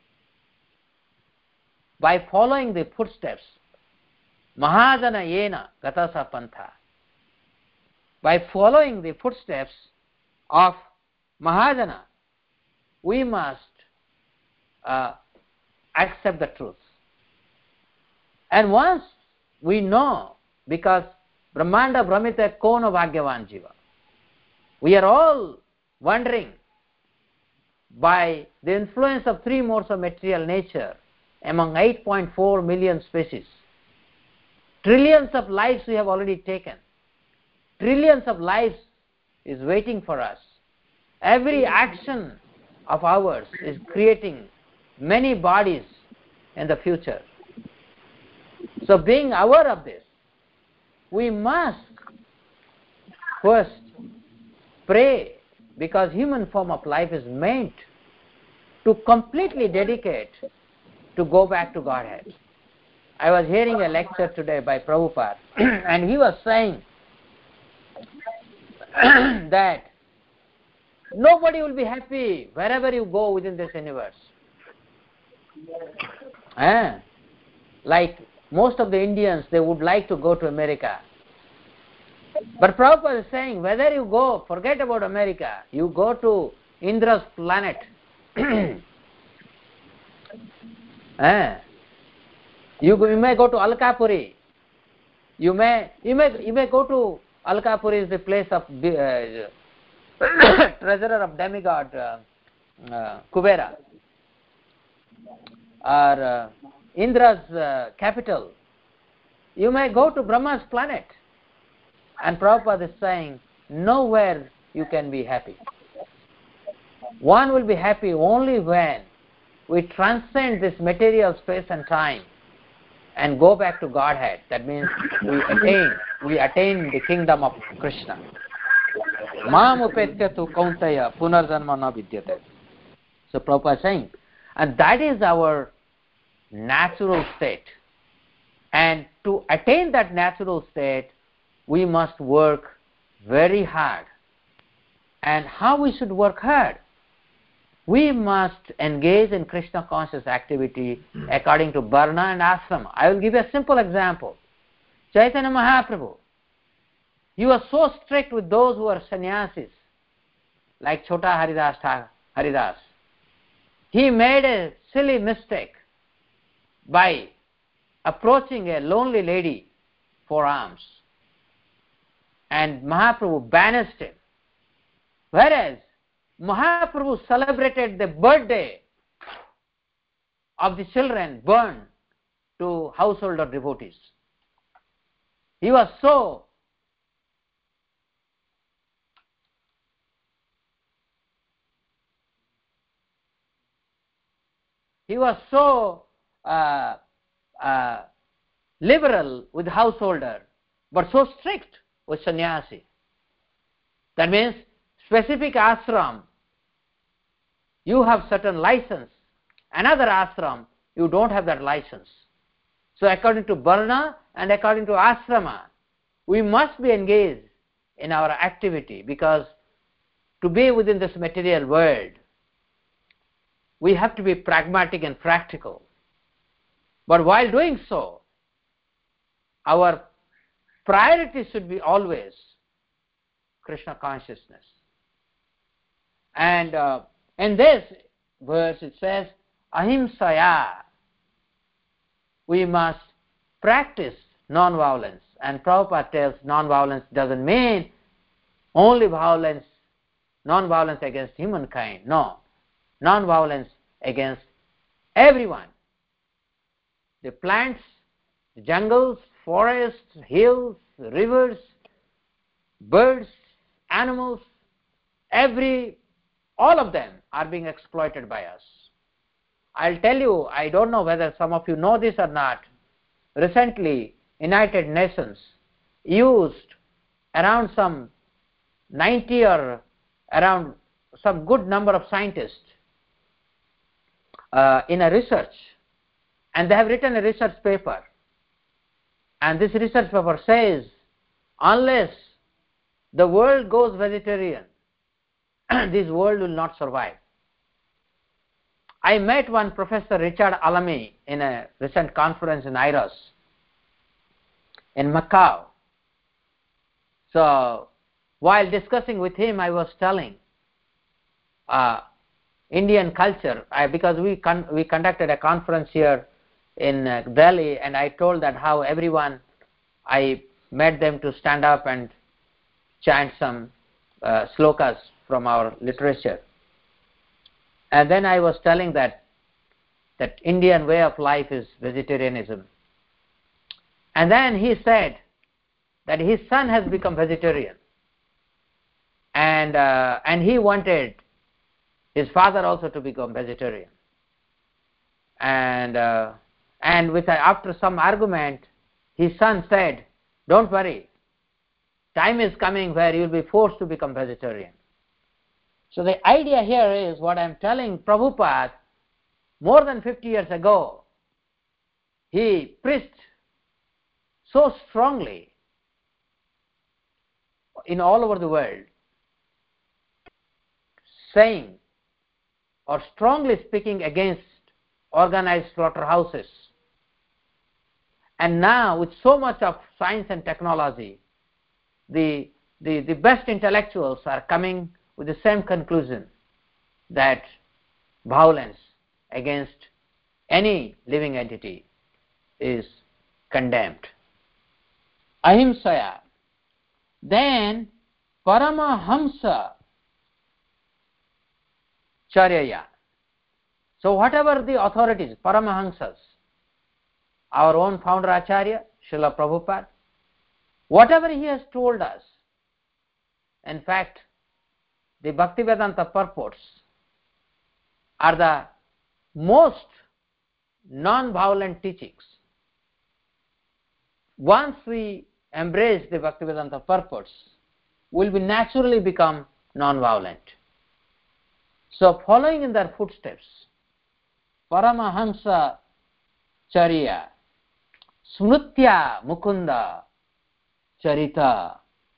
by following the footsteps, Mahajana yena gatasa pantha, by following the footsteps of Mahajana, we must uh, accept the truth. And once we know, because Brahmanda Brahmita Kono Bhagyavan Jiva, we are all wondering by the influence of three modes of material nature among eight point four million species. Trillions of lives we have already taken. Trillions of lives is waiting for us. Every action of ours is creating many bodies in the future. So being aware of this, we must first pray, because human form of life is meant to completely dedicate to go back to Godhead. I was hearing a lecture today by Prabhupada and he was saying that nobody will be happy wherever you go within this universe. Eh? Like most of the Indians, they would like to go to America. But Prabhupada is saying, whether you go, forget about America, you go to Indra's planet. eh? you, you may go to Alkapuri. You may, you may, you may go to Alkapuri, is the place of the uh, treasurer of demigod uh, uh, Kubera, or uh, Indra's uh, capital. You may go to Brahma's planet. And Prabhupada is saying, nowhere you can be happy. One will be happy only when we transcend this material space and time and go back to Godhead. That means we attain, we attain the kingdom of Krishna. Mam upetyatu kauntaya punarjanma na vidyate. So Prabhupada is saying, and that is our natural state. And to attain that natural state, we must work very hard. And how we should work hard? We must engage in Krishna conscious activity according to Varna and Ashrama. I will give you a simple example. Chaitanya Mahaprabhu, he was so strict with those who are sannyasis, like Chota Haridas Haridas. He made a silly mistake by approaching a lonely lady for alms. And Mahaprabhu banished him. Whereas Mahaprabhu celebrated the birthday of the children born to householder devotees. He was so he was so uh, uh, liberal with householder, but so strict with sannyasi. That means specific ashram, you have certain license. Another ashram, you don't have that license. So according to Varna and according to ashrama, we must be engaged in our activity, because to be within this material world, we have to be pragmatic and practical. But while doing so, our priority should be always Krishna consciousness. And uh, in this verse it says, ahimsaya, we must practice non-violence. And Prabhupada tells non-violence doesn't mean only violence, non-violence against humankind. No, non-violence against everyone. The plants, the jungles, forests, hills, rivers, birds, animals, every, all of them are being exploited by us. I'll tell you, I don't know whether some of you know this or not. Recently, United Nations used around some ninety or around some good number of scientists uh, in a research, and they have written a research paper. And this research paper says, unless the world goes vegetarian, this world will not survive. I met one Professor Richard Alamy in a recent conference in IROS in Macau. So while discussing with him, I was telling uh, Indian culture, I, because we con we conducted a conference here in uh, Delhi, and I told that how everyone, I made them to stand up and chant some uh, slokas from our literature. And then I was telling that that Indian way of life is vegetarianism. And then he said that his son has become vegetarian, and uh, and he wanted his father also to become vegetarian. And uh, and with after some argument, his son said, "Don't worry, time is coming where you will be forced to become vegetarian." So the idea here is what I am telling Prabhupada. More than fifty years ago, he preached so strongly in all over the world, saying or strongly speaking against organized slaughterhouses. And now with so much of science and technology, the, the, the best intellectuals are coming with the same conclusion, that violence against any living entity is condemned. Ahimsaya. Then Paramahamsa Charyaya. So whatever the authorities, Paramahamsas, our own founder Acharya, Srila Prabhupada, whatever he has told us, in fact, the Bhaktivedanta purports are the most non-violent teachings. Once we embrace the Bhaktivedanta purports, we will naturally become non-violent. So following in their footsteps, Paramahamsa Charya, Smrutya Mukunda Charita.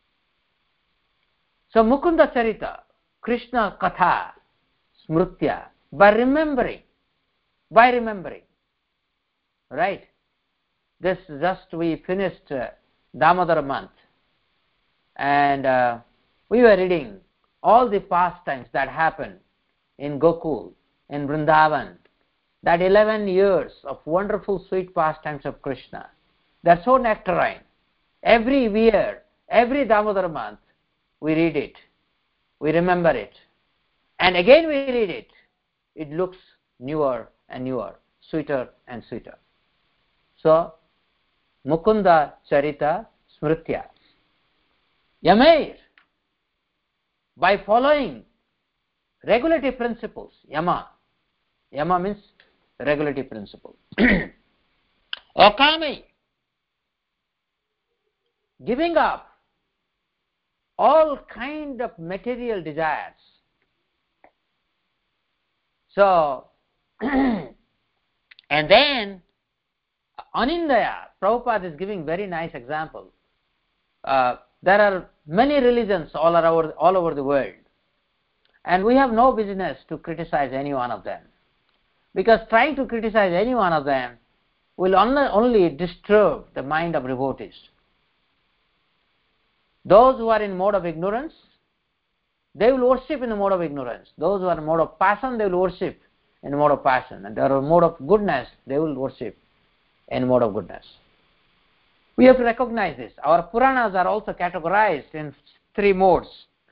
So Mukunda Charita, Krishna Katha, Smrutya, by remembering, by remembering, right? This just we finished uh, Damodar month, and uh, we were reading all the pastimes that happened in Gokul, in Vrindavan, that eleven years of wonderful sweet pastimes of Krishna. They're so nectarine. Every year, every Damodar month, we read it, we remember it, and again we read it. It looks newer and newer, sweeter and sweeter. So, Mukunda Charita Smrutya. Yamair, by following regulative principles, Yama, Yama means regulative principle. Okami, giving up all kind of material desires. So, and then Anindaya, Prabhupada is giving very nice example. Uh, there are many religions all over, all over the world, and we have no business to criticize any one of them, because trying to criticize any one of them will only, only disturb the mind of devotees. Those who are in mode of ignorance, they will worship in the mode of ignorance. Those who are in mode of passion, they will worship in mode of passion. And they are in mode of goodness, they will worship in mode of goodness. We have to recognize this. Our Puranas are also categorized in three modes.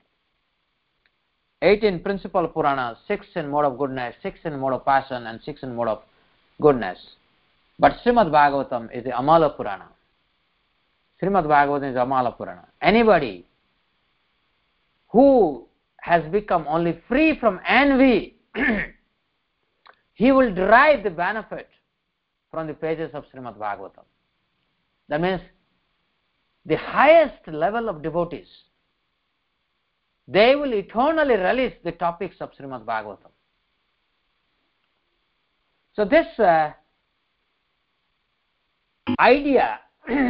eighteen principal Puranas, six in mode of goodness, six in mode of passion, and six in mode of goodness. But Srimad Bhagavatam is the Amala Purana. Srimad Bhagavatam is Amala Purana. Anybody who has become only free from envy, he will derive the benefit from the pages of Srimad Bhagavatam. That means the highest level of devotees, they will eternally relish the topics of Srimad Bhagavatam. So this uh, idea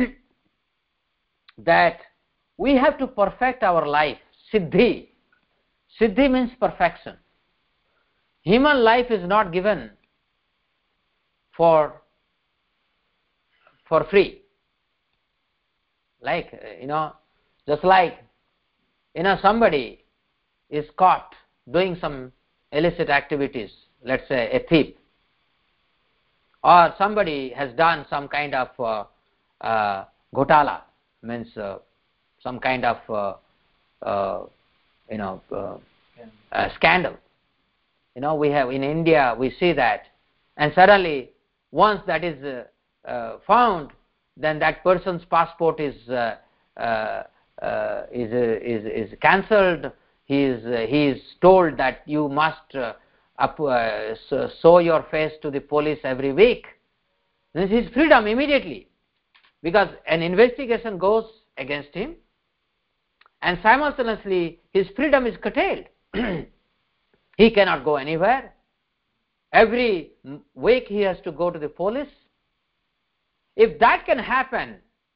that we have to perfect our life, siddhi. Siddhi means perfection. Human life is not given for, for free. Like, you know, just like, you know, somebody is caught doing some illicit activities, let's say a thief, or somebody has done some kind of uh, uh, ghotala, means uh, some kind of uh, uh, you know uh, uh, scandal. You know, we have in India, we see that, and suddenly once that is uh, uh, found, then that person's passport is uh, uh, uh, is, uh, is is cancelled. He is uh, he is told that you must uh, up, uh, show your face to the police every week. This is freedom immediately, because an investigation goes against him, and simultaneously his freedom is curtailed. He cannot go anywhere. Every week he has to go to the police. If that can happen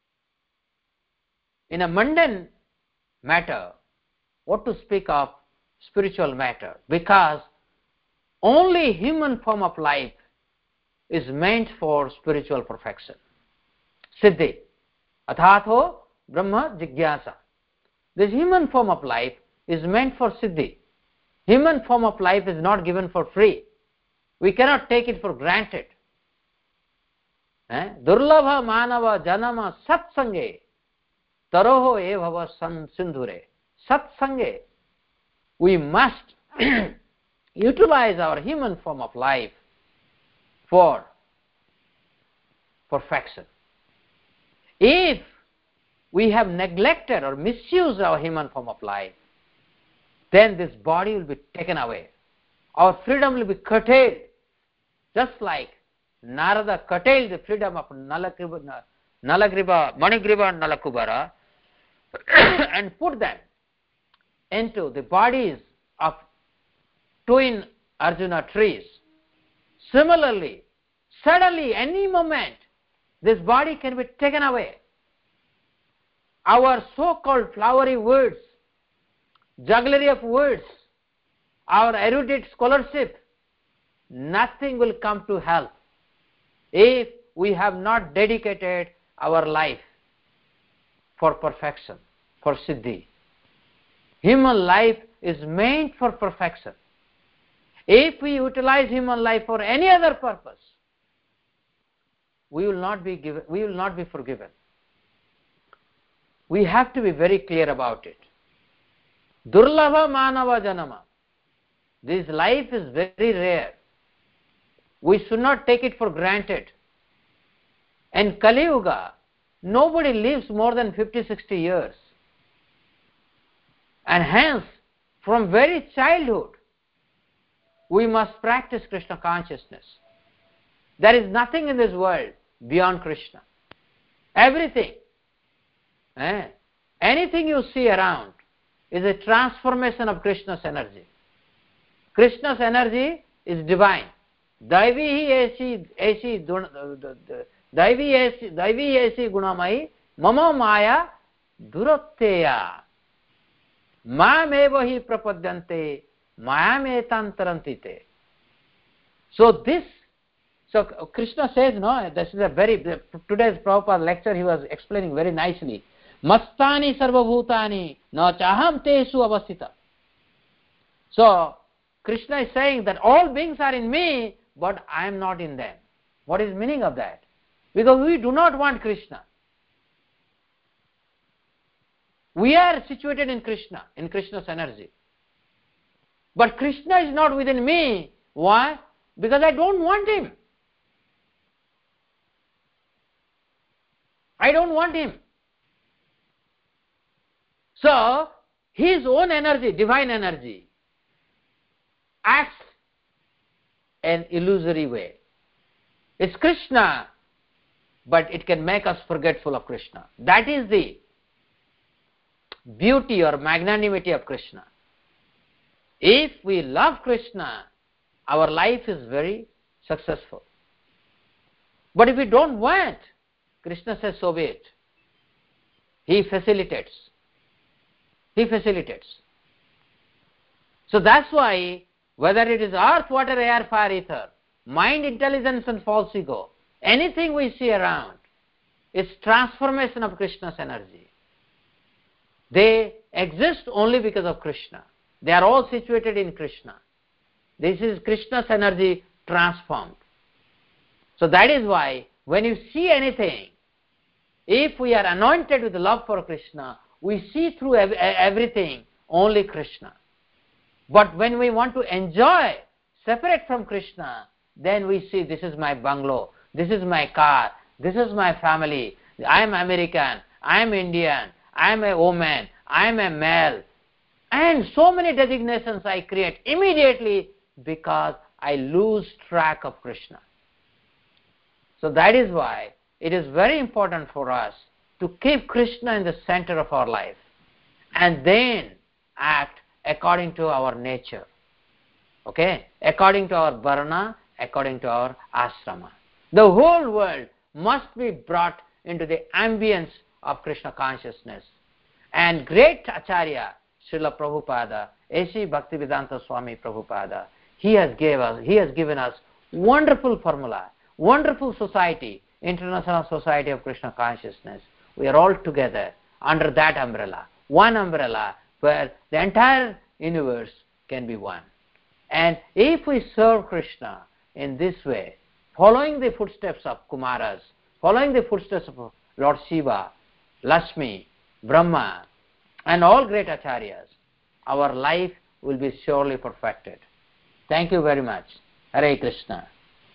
in a mundane matter, what to speak of spiritual matter? Because only human form of life is meant for spiritual perfection. Siddhi. Athatho Brahma Jigyasa. This human form of life is meant for siddhi. Human form of life is not given for free. We cannot take it for granted. Eh? Durlabha manava janama satsange taroho evava sindhure. Satsange. We must utilize our human form of life for perfection. If we have neglected or misused our human form of life, then this body will be taken away. Our freedom will be curtailed, just like Narada curtailed the freedom of Nalagriba, Nalagriba, Manigriba and Nalakubara and put them into the bodies of twin Arjuna trees. Similarly, suddenly, any moment, this body can be taken away. Our so-called flowery words, jugglery of words, our erudite scholarship, nothing will come to help if we have not dedicated our life for perfection, for siddhi. Human life is meant for perfection. If we utilize human life for any other purpose, we will not be given, we will not be forgiven. We have to be very clear about it. Durlabha manava janama. This life is very rare. We should not take it for granted. In Kali Yuga, nobody lives more than fifty, sixty years. And hence, from very childhood, we must practice Krishna consciousness. There is nothing in this world beyond Krishna. Everything, eh, anything you see around, is a transformation of Krishna's energy. Krishna's energy is divine. Daivi esi esi Daivi esi Daivi esi gunamai mama maya duratteya mameva hi prapadyante mayametantharantite. So this, so Krishna says, no, this is a very, today's Prabhupada lecture he was explaining very nicely. Mastani sarvabhutani na chaham tesu avasthita. So Krishna is saying that all beings are in me, but I am not in them. What is the meaning of that? Because we do not want Krishna. We are situated in Krishna, in Krishna's energy. But Krishna is not within me. Why? Because I don't want him. I don't want him. So, his own energy, divine energy, acts an illusory way. It's Krishna, but it can make us forgetful of Krishna. That is the beauty or magnanimity of Krishna. If we love Krishna, our life is very successful. But if we don't want, Krishna says, so be it. He facilitates. He facilitates. So that's why, whether it is earth, water, air, fire, ether, mind, intelligence and false ego, anything we see around is transformation of Krishna's energy. They exist only because of Krishna. They are all situated in Krishna. This is Krishna's energy transformed. So that is why when you see anything, if we are anointed with love for Krishna, we see through ev everything only Krishna. But when we want to enjoy, separate from Krishna, then we see this is my bungalow, this is my car, this is my family, I am American, I am Indian, I am a woman, I am a male. And so many designations I create immediately because I lose track of Krishna. So that is why it is very important for us to keep Krishna in the center of our life and then act according to our nature. Okay? According to our varna, according to our ashrama. The whole world must be brought into the ambience of Krishna consciousness. And great Acharya, Srila Prabhupada, A C Bhaktivedanta Swami Prabhupada, he has, gave us, he has given us wonderful formula, wonderful society, International Society of Krishna Consciousness. We are all together under that umbrella, one umbrella where the entire universe can be one. And if we serve Krishna in this way, following the footsteps of Kumaras, following the footsteps of Lord Shiva, Lakshmi, Brahma, and all great acharyas, our life will be surely perfected. Thank you very much. Hare Krishna.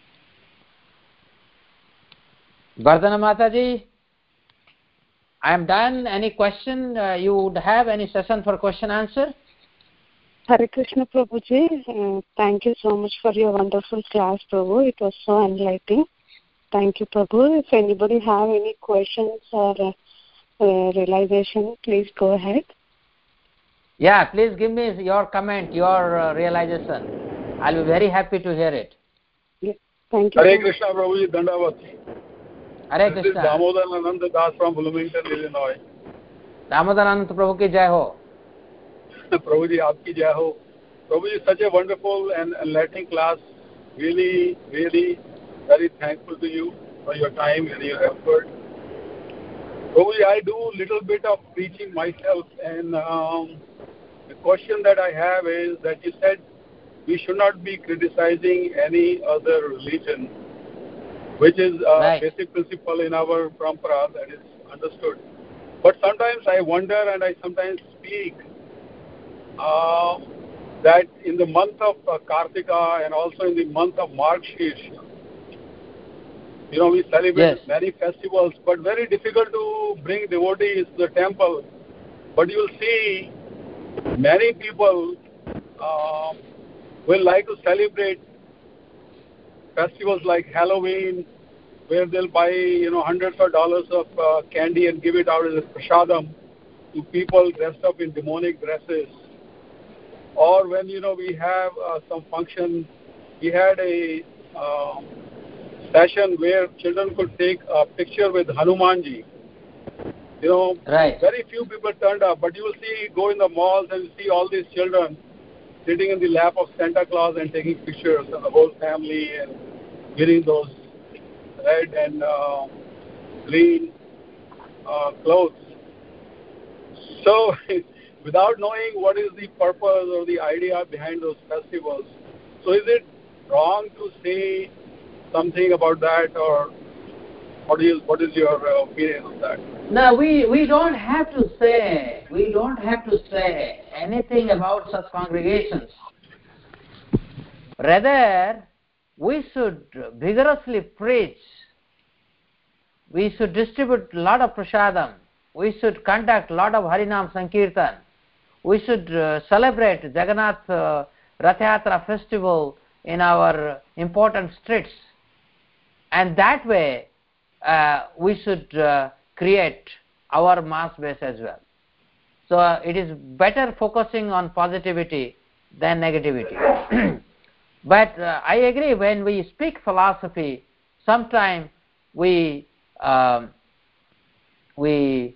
Vardhana Mataji, I am done. Any question uh, you would have? Any session for question answer? Hare Krishna Prabhuji, uh, thank you so much for your wonderful class, Prabhu. It was so enlightening. Thank you, Prabhu. If anybody have any questions or uh, uh, realization, please go ahead. Yeah, please give me your comment, your uh, realization. I'll be very happy to hear it. Yeah. Thank you. Hare Krishna, Prabhuji, Dandavat. Hare This Krishna. is Damodar Anand Das from Bloomington, Illinois. Damodar Anand Prabhu ki jai ho. Prabhuji, aapki jai ho. Prabhuji, such a wonderful and enlightening class. Really, really very thankful to you for your time and your effort. Prabhuji, I do little bit of preaching myself, and um, the question that I have is that you said we should not be criticizing any other religion, which is a right. basic principle in our parampara that is understood. But sometimes I wonder, and I sometimes speak, uh, that in the month of uh, Kartika and also in the month of Margshirsha, you know, we celebrate yes. many festivals, but very difficult to bring devotees to the temple. But you'll see many people uh, will like to celebrate festivals like Halloween, where they'll buy, you know, hundreds of dollars of uh, candy and give it out as a prasadam. to people dressed up in demonic dresses. Or when, you know, we have uh, some function, we had a uh, session where children could take a picture with Hanumanji. You know, right. Very few people turned up, but you will see, go in the malls and see all these children sitting in the lap of Santa Claus and taking pictures, and the whole family, and wearing those red and uh, green uh, clothes. So, without knowing what is the purpose or the idea behind those festivals, so is it wrong to say something about that, or what is what is your uh, opinion on that? No, we, we don't have to say, we don't have to say anything about such congregations. Rather, we should vigorously preach. We should distribute a lot of prasadam. We should conduct a lot of Harinam Sankirtan. We should uh, celebrate Jagannath uh, Rath Yatra festival in our important streets. And that way, uh, we should uh, create our mass base as well. So uh, it is better focusing on positivity than negativity. But uh, I agree, when we speak philosophy, sometimes we um, we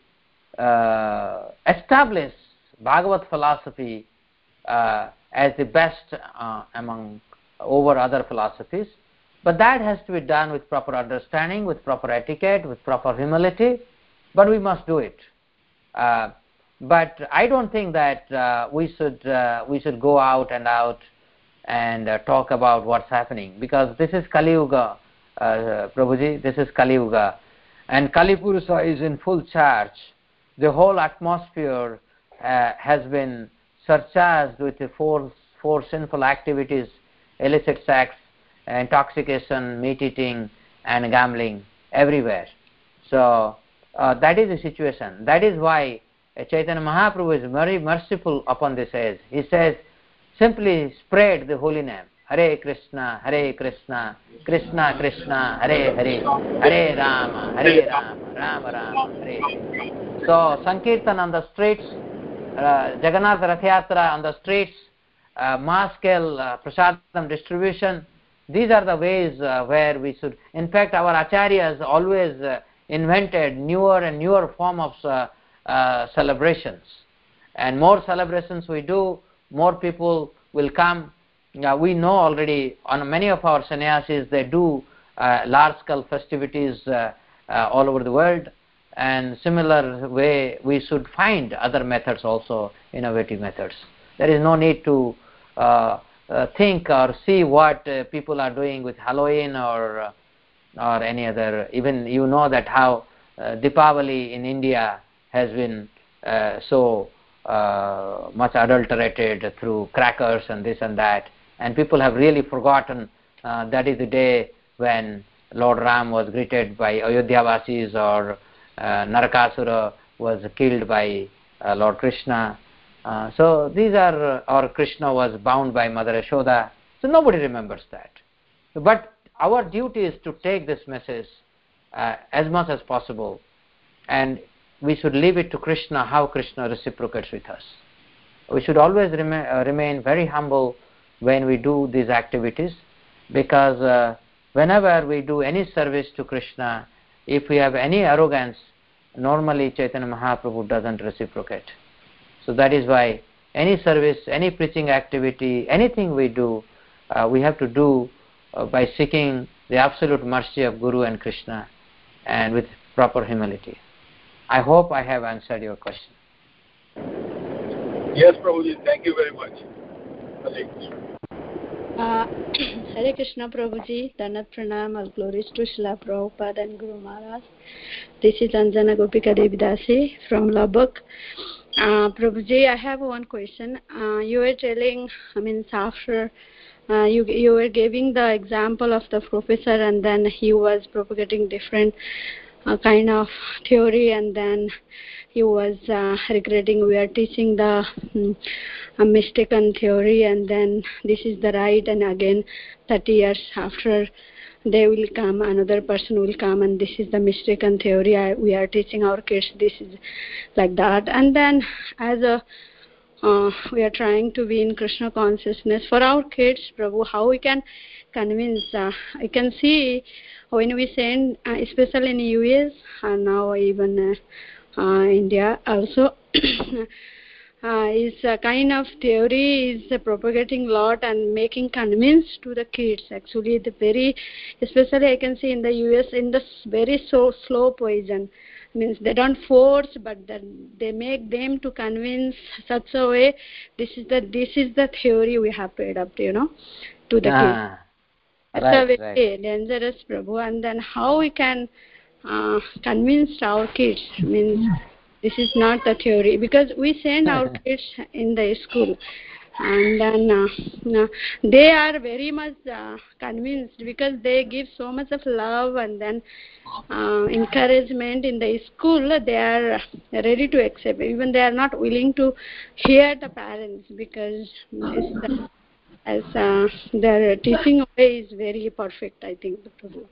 uh, establish Bhagavad philosophy uh, as the best uh, among over other philosophies. But that has to be done with proper understanding, with proper etiquette, with proper humility. But we must do it. Uh, but I don't think that uh, we should uh, we should go out and out and uh, talk about what's happening, because this is Kali Yuga, uh, Prabhuji. This is Kali Yuga, and Kali Purusha is in full charge. The whole atmosphere uh, has been surcharged with the four four sinful activities: illicit sex, intoxication, meat eating, and gambling everywhere. So uh, that is the situation. That is why uh, Chaitanya Mahaprabhu is very merciful upon this age. He says, simply spread the holy name. Hare Krishna, Hare Krishna, Krishna Krishna, Hare Hare, Hare Rama, Hare Rama, Rama Rama, Hare Hare. So Sankirtan on the streets, uh, Jagannath Rath Yatra on the streets, uh, mass scale uh, prasadam distribution. These are the ways uh, where we should. In fact, our acharyas always uh, invented newer and newer form of uh, uh, celebrations. And more celebrations we do, more people will come. Uh, we know already on many of our sannyasis, they do uh, large-scale festivities uh, uh, all over the world. And similar way, we should find other methods also, innovative methods. There is no need to uh, uh, think or see what uh, people are doing with Halloween or uh, or any other. Even you know that how uh, Deepavali in India has been uh, so uh, much adulterated through crackers and this and that, and people have really forgotten uh, that is the day when Lord Ram was greeted by Ayodhyavasis, or uh, Narakasura was killed by uh, Lord Krishna. Uh, so these are, or Krishna was bound by Mother Yashoda. So nobody remembers that. But our duty is to take this message uh, as much as possible, and we should leave it to Krishna how Krishna reciprocates with us. We should always rem uh, remain very humble when we do these activities, because uh, whenever we do any service to Krishna, if we have any arrogance, normally Chaitanya Mahaprabhu doesn't reciprocate. So that is why any service, any preaching activity, anything we do, uh, we have to do uh, by seeking the absolute mercy of Guru and Krishna, and with proper humility. I hope I have answered your question. Yes, Prabhuji, thank you very much. Hare Krishna. Uh, Hare Krishna, Prabhuji. Danat Pranam, all glories to Srila Prabhupada and Guru Maharaj. This is Anjana Gopika Devidasi from Lubbock. Uh, Prabhuji, I have one question. Uh, you were telling, I mean, after uh, you you were giving the example of the professor, and then he was propagating different uh, kind of theory, and then he was uh, regretting we are teaching the um, a mistaken theory, and then this is the right, and again thirty years after they will come, another person will come, and this is the mistaken theory. I, we are teaching our kids this is like that. And then as a uh, we are trying to be in Krishna consciousness for our kids, Prabhu, how we can convince. Uh, I can see when we send, uh, especially in U S and now even uh, uh, India also. Uh, is a kind of theory is uh, propagating a lot and making convince to the kids. Actually, the very, especially I can see in the U S in the very so slow poison, means they don't force, but then they make them to convince such a way. This is the this is the theory we have to adopt, you know, to the ah, kids. right, It's a very right. dangerous, Prabhu. And then how we can uh, convince our kids means. This is not the theory, because we send our kids in the school, and then uh, they are very much uh, convinced, because they give so much of love and then uh, encouragement in the school. They are ready to accept, even they are not willing to hear the parents, because it's, uh, as uh, their teaching way is very perfect, I think.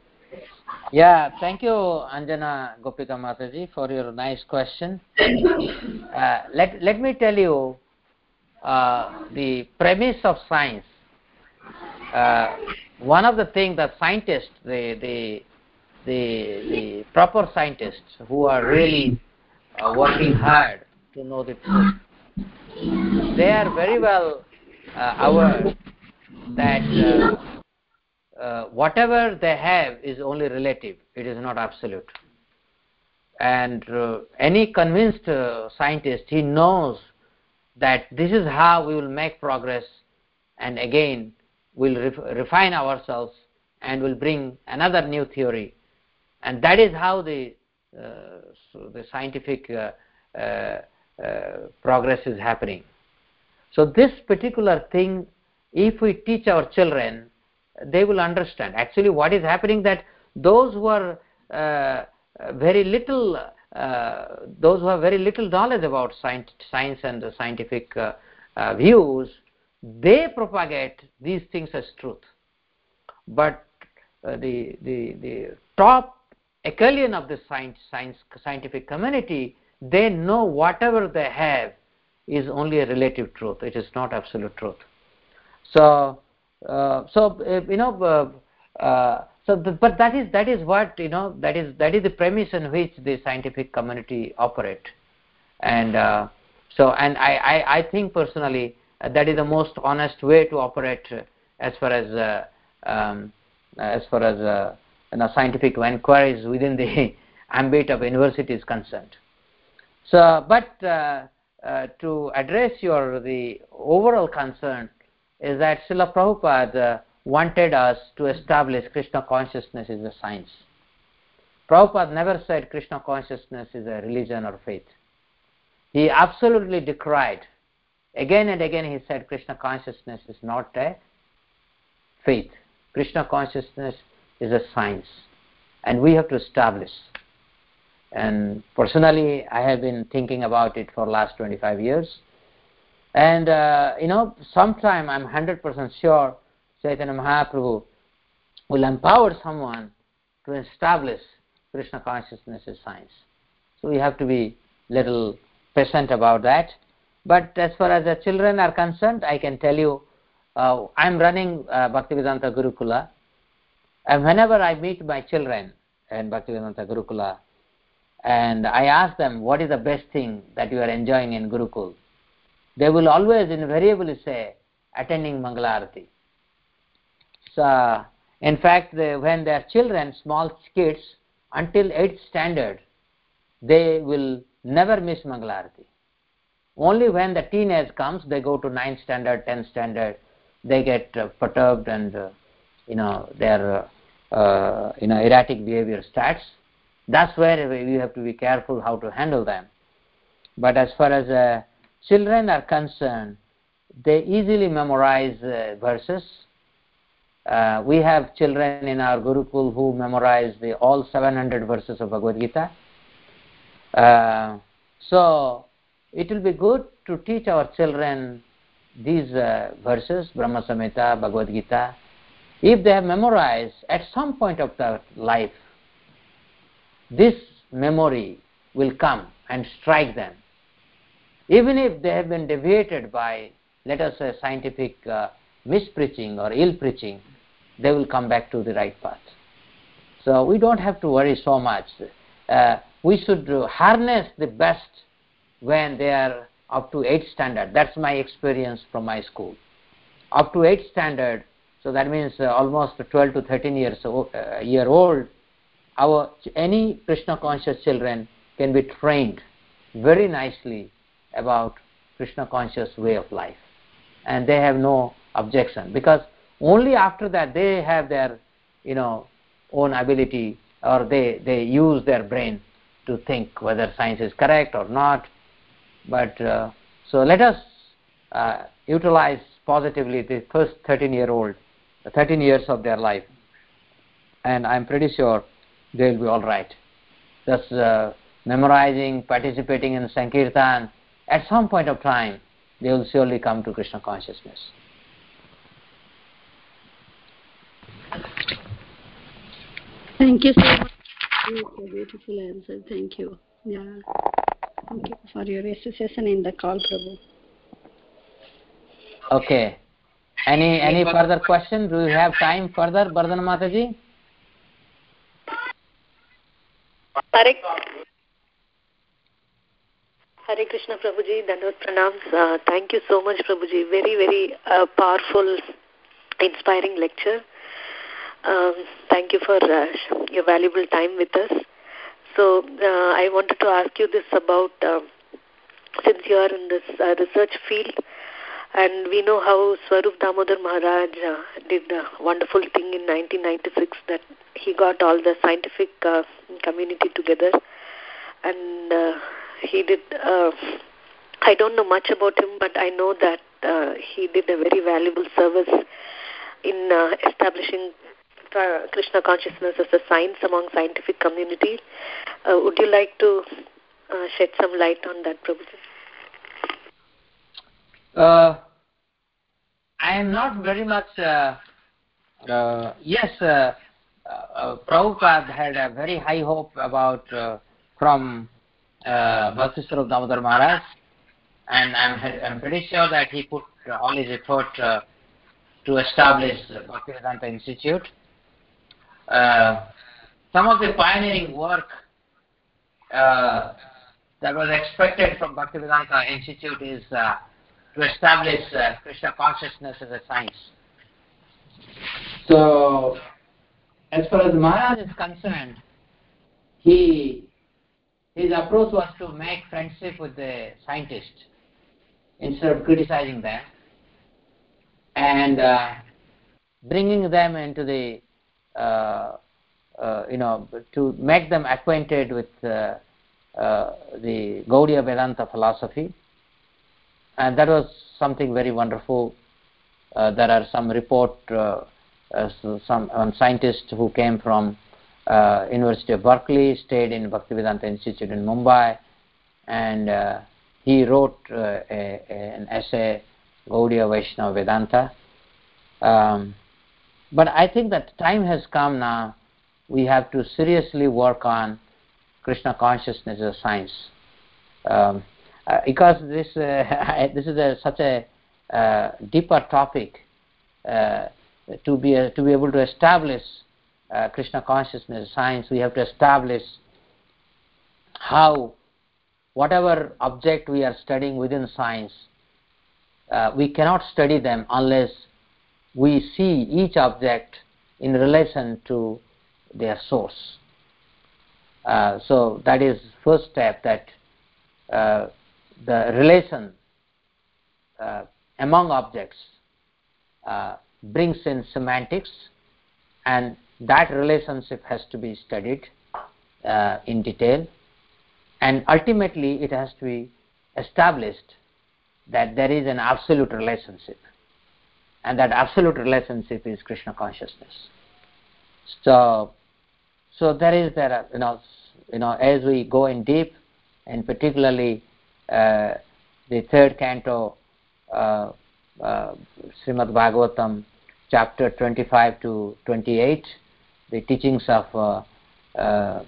Yeah, thank you, Anjana Gopika Mataji, for your nice question. Uh, let, let me tell you uh, the premise of science. Uh, one of the things that scientists, the, the, the, the proper scientists who are really uh, working hard to know the truth, they are very well uh, aware that uh, uh, whatever they have is only relative, it is not absolute. And uh, any convinced uh, scientist, he knows that this is how we will make progress, and again we'll ref refine ourselves and will bring another new theory, and that is how the uh, so the scientific uh, uh, uh, progress is happening. So this particular thing, if we teach our children, they will understand. Actually, what is happening, that those who are uh, very little, uh, those who have very little knowledge about science, science and the scientific uh, uh, views, they propagate these things as truth. But uh, the, the, the top echelon of the science, science, scientific community, they know whatever they have is only a relative truth. It is not absolute truth. So, uh, so uh, you know, uh, uh, so the, but that is that is what you know that is that is the premise in which the scientific community operate, and uh, so and I, I, I think personally uh, that is the most honest way to operate uh, as far as uh, um, as far as uh, you know, scientific inquiries within the ambit of university is concerned. So, but uh, uh, to address your the overall concern is that Srila Prabhupada uh, wanted us to establish Krishna consciousness is a science. Prabhupada never said Krishna consciousness is a religion or faith. He absolutely decried. Again and again he said Krishna consciousness is not a faith. Krishna consciousness is a science, and we have to establish. And personally, I have been thinking about it for the last twenty-five years. And, uh, you know, sometime I'm one hundred percent sure Chaitanya Mahaprabhu will empower someone to establish Krishna consciousness as science. So we have to be little patient about that. But as far as the children are concerned, I can tell you, uh, I'm running uh, Bhaktivedanta Gurukula, and whenever I meet my children in Bhaktivedanta Gurukula, and I ask them, what is the best thing that you are enjoying in Gurukul? They will always invariably say, attending Mangalarati. So, in fact, they, when they are children, small kids, until eighth standard, they will never miss Mangalarati. Only when the teenage comes, they go to ninth standard, tenth standard, they get uh, perturbed and, uh, you know, their, uh, uh, you know, erratic behavior starts. That's where we have to be careful how to handle them. But as far as uh, children are concerned, they easily memorize uh, verses. Uh, we have children in our Gurukul who memorize the all seven hundred verses of Bhagavad Gita. Uh, so it will be good to teach our children these uh, verses, Brahma Samhita, Bhagavad Gita, if they have memorized, at some point of their life, this memory will come and strike them. Even if they have been deviated by, let us say, scientific uh, mispreaching or ill preaching, they will come back to the right path. So we don't have to worry so much. Uh, we should uh, harness the best when they are up to eighth standard. That's my experience from my school. Up to eighth standard, so that means uh, almost twelve to thirteen years o- uh, year old, our any Krishna conscious children can be trained very nicely about Krishna conscious way of life, and they have no objection, because only after that they have their, you know, own ability, or they they use their brain to think whether science is correct or not. But uh, so let us uh, utilize positively the first thirteen year old, thirteen years of their life, and I'm pretty sure they will be all right. Just uh, memorizing, participating in Sankirtan, at some point of time they will surely come to Krishna consciousness. Thank you so much. It's a beautiful answer. Thank you. Yeah. Thank you for your association in the call, Prabhu. Okay. Any any further question? Do you have time further, Bardhana Mataji? Hare, Hare Krishna Prabhuji, Dandavat Pranams. Uh, thank you so much, Prabhuji. Very, very uh, powerful, inspiring lecture. Um, thank you for uh, your valuable time with us. So uh, I wanted to ask you this about, uh, since you are in this uh, research field, and we know how Swarup Damodar Maharaj uh, did a wonderful thing in nineteen ninety-six, that he got all the scientific uh, community together, and uh, he did, uh, I don't know much about him, but I know that uh, he did a very valuable service in uh, establishing uh, Krishna consciousness as a science among scientific community. Uh, would you like to uh, shed some light on that, Prabhuji? Uh, I am not very much, uh, uh, yes, uh, uh, Prabhupada had a very high hope about, uh, from uh, Bhakti Swarup Damodar Maharaj, and I'm, I'm pretty sure that he put all his effort uh, to establish Bhaktivedanta Institute. Uh, some of the pioneering work uh, that was expected from Bhaktivedanta Institute is uh, to establish uh, Krishna consciousness as a science. So, as far as Maharaj is concerned, he his approach was to make friendship with the scientist instead of criticizing them, and uh, bringing them into the uh, uh, you know, to make them acquainted with uh, uh, the Gaudiya Vedanta philosophy. And that was something very wonderful. Uh, there are some report, uh, uh, some um, scientists who came from uh, University of Berkeley, stayed in Bhaktivedanta Institute in Mumbai, and uh, he wrote uh, a, a, an essay, Gaudiya Vaishnava Vedanta. Um, but I think that time has come now. We have to seriously work on Krishna consciousness as a science. Um, Uh, because this uh, this is a, such a uh, deeper topic, uh, to be uh, to be able to establish uh, Krishna consciousness science, we have to establish how whatever object we are studying within science, uh, we cannot study them unless we see each object in relation to their source. Uh, so that is first step, that uh, the relation uh, among objects uh, brings in semantics, and that relationship has to be studied uh, in detail, and ultimately it has to be established that there is an absolute relationship, and that absolute relationship is Krishna consciousness. So, so there is there you know you know as we go in deep, and particularly Uh, the third canto, uh, uh, Srimad Bhagavatam, chapter twenty-five to twenty-eight, the teachings of uh, uh,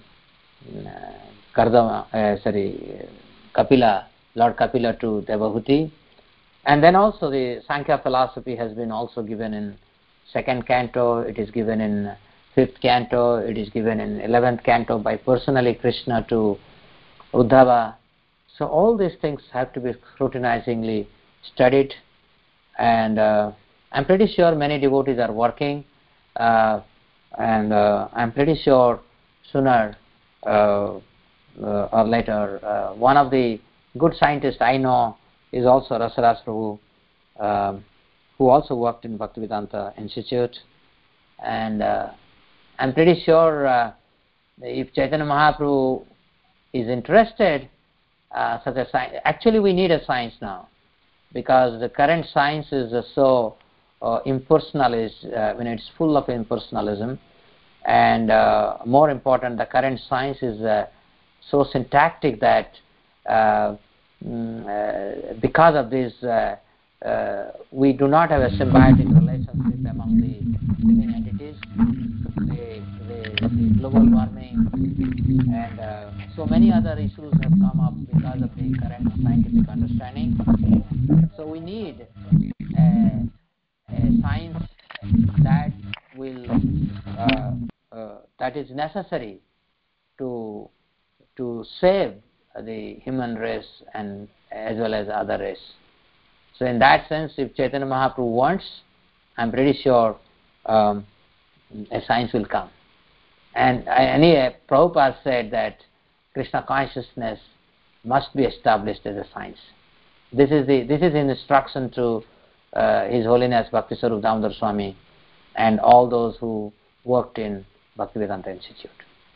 Kardama, uh, sorry, Kapila, Lord Kapila to Devahuti. And then also the Sankhya philosophy has been also given in second canto, it is given in fifth canto, it is given in eleventh canto by personally Krishna to Uddhava. So all these things have to be scrutinizingly studied, and uh, I'm pretty sure many devotees are working, uh, and uh, I'm pretty sure sooner uh, uh, or later, uh, one of the good scientists I know is also Rasaras Prabhu, um, who also worked in Bhaktivedanta Institute, and uh, I'm pretty sure uh, if Chaitanya Mahaprabhu is interested, uh, such a science, actually we need a science now, because the current science is uh, so uh, impersonal, is, uh, when it's full of impersonalism, and uh, more important, the current science is uh, so syntactic that uh, mm, uh, because of this uh, uh, we do not have a symbiotic relationship among the living entities. The, the, the global warming and uh, so many other issues have come up because of the current scientific understanding. So we need a, a science that will uh, uh, that is necessary to to save the human race and as well as other race. So in that sense, if Chaitanya Mahaprabhu wants, I'm pretty sure um, a science will come. And anyway, Prabhupada said that Krishna consciousness must be established as a science. This is the this is in instruction to uh, His Holiness Bhakti Swarup Damodar Swami and all those who worked in Bhaktivedanta Institute.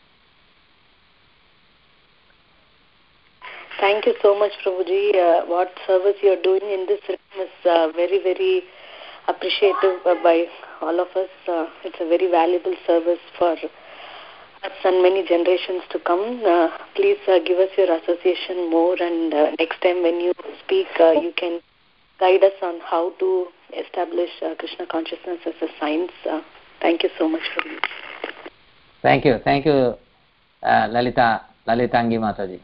Thank you so much, Prabhuji. Uh, what service you are doing in this room is uh, very, very appreciative uh, by all of us. Uh, it's a very valuable service for us and many generations to come. Uh, please uh, give us your association more, and uh, next time when you speak, uh, you can guide us on how to establish uh, Krishna consciousness as a science. Uh, thank you so much, Prabhuji. Thank you. Thank you, uh, Lalita, Lalitangi Mataji.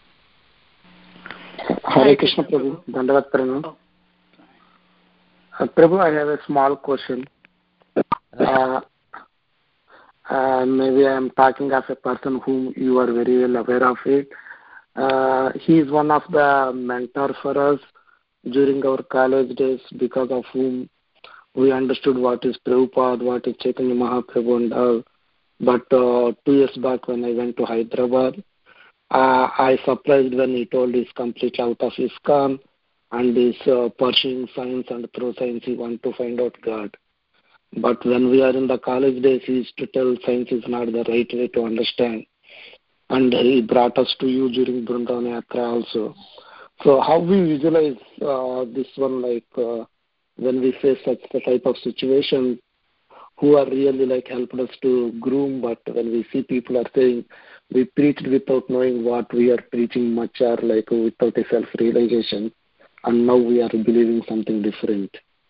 Hare Krishna Prabhu, Dandavat Pranam. Uh, Prabhu, I have a small question. Uh, uh, maybe I am talking as a person whom you are very well aware of it. Uh, he is one of the mentors for us during our college days, because of whom we understood what is Prabhupada, what is Chaitanya Mahaprabhu and all. But uh, two years back when I went to Hyderabad, Uh, I surprised when he told he's completely out of ISKCON and is uh, pursuing science, and through science he wants to find out God. But when we are in the college days, he used to tell science is not the right way to understand. And he brought us to you during Vrindavan Yatra also. So how we visualize uh, this one, like uh, when we face such the type of situation, who are really like helping us to groom, but when we see people are saying, we preached without knowing what we are preaching much, or like without a self-realization, and now we are believing something different.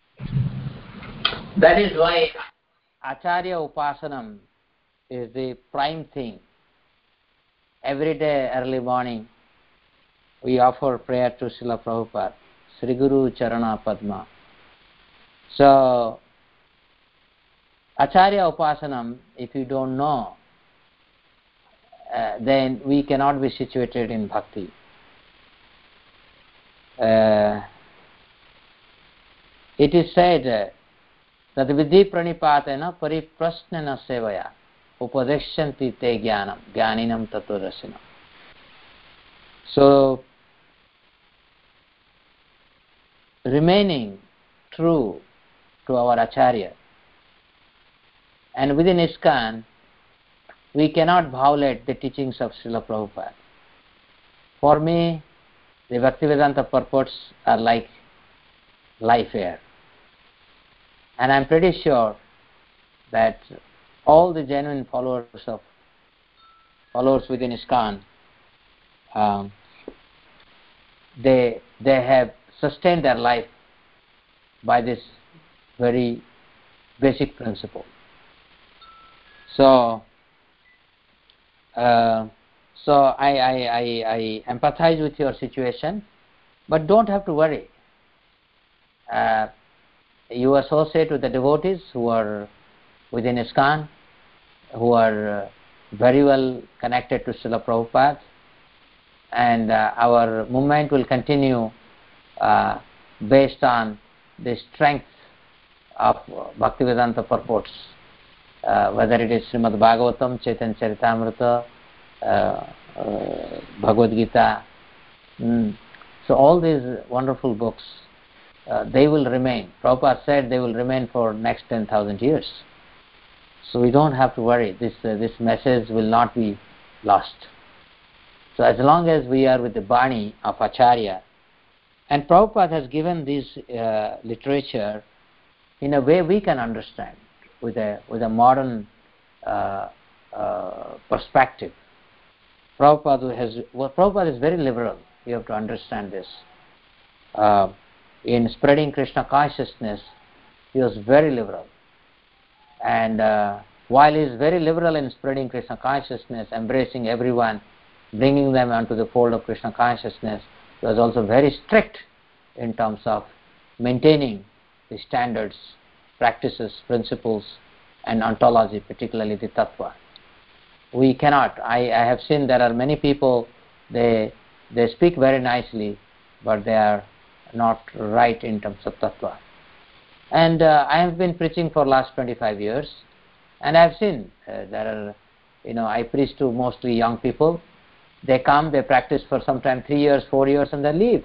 That is why Acharya Upasanam is the prime thing. Every day, early morning, we offer prayer to Srila Prabhupada, Sri Guru Charana Padma. So, Acharya Upasanam, if you don't know, Uh, then we cannot be situated in bhakti. Uh, it is said uh, that vidhi pranipatena pariprasnena sevaya upadeshyanti te jnanam jnaninam tato rasinam. So, remaining true to our Acharya, and within ISKCON, we cannot violate the teachings of Srila Prabhupada. For me, the Bhaktivedanta purports are like life air. And I'm pretty sure that all the genuine followers of followers within ISKCON, um, they they have sustained their life by this very basic principle. So, uh, so I, I, I, I empathize with your situation, but don't have to worry. Uh, you associate with the devotees who are within ISKCON, who are uh, very well connected to Srila Prabhupada, and uh, our movement will continue uh, based on the strength of Bhaktivedanta purports, uh, whether it is Srimad Bhagavatam, Chaitanya Charitamrita, uh, uh, Bhagavad Gita. Mm. So all these wonderful books, uh, they will remain. Prabhupada said they will remain for next ten thousand years. So we don't have to worry. This, uh, this message will not be lost. So as long as we are with the Bani of Acharya, and Prabhupada has given this uh, literature in a way we can understand, with a, with a modern uh, uh, perspective. Prabhupada, has, well, Prabhupada is very liberal. You have to understand this. Uh, in spreading Krishna consciousness, he was very liberal. And uh, while he is very liberal in spreading Krishna consciousness, embracing everyone, bringing them onto the fold of Krishna consciousness, he was also very strict in terms of maintaining the standards, practices, principles, and ontology, particularly the tattva. We cannot. I, I have seen there are many people, they, they speak very nicely, but they are not right in terms of tattva. And uh, I have been preaching for last twenty-five years, and I have seen uh, there are, you know, I preach to mostly young people. They come, they practice for sometime three years, four years, and they leave.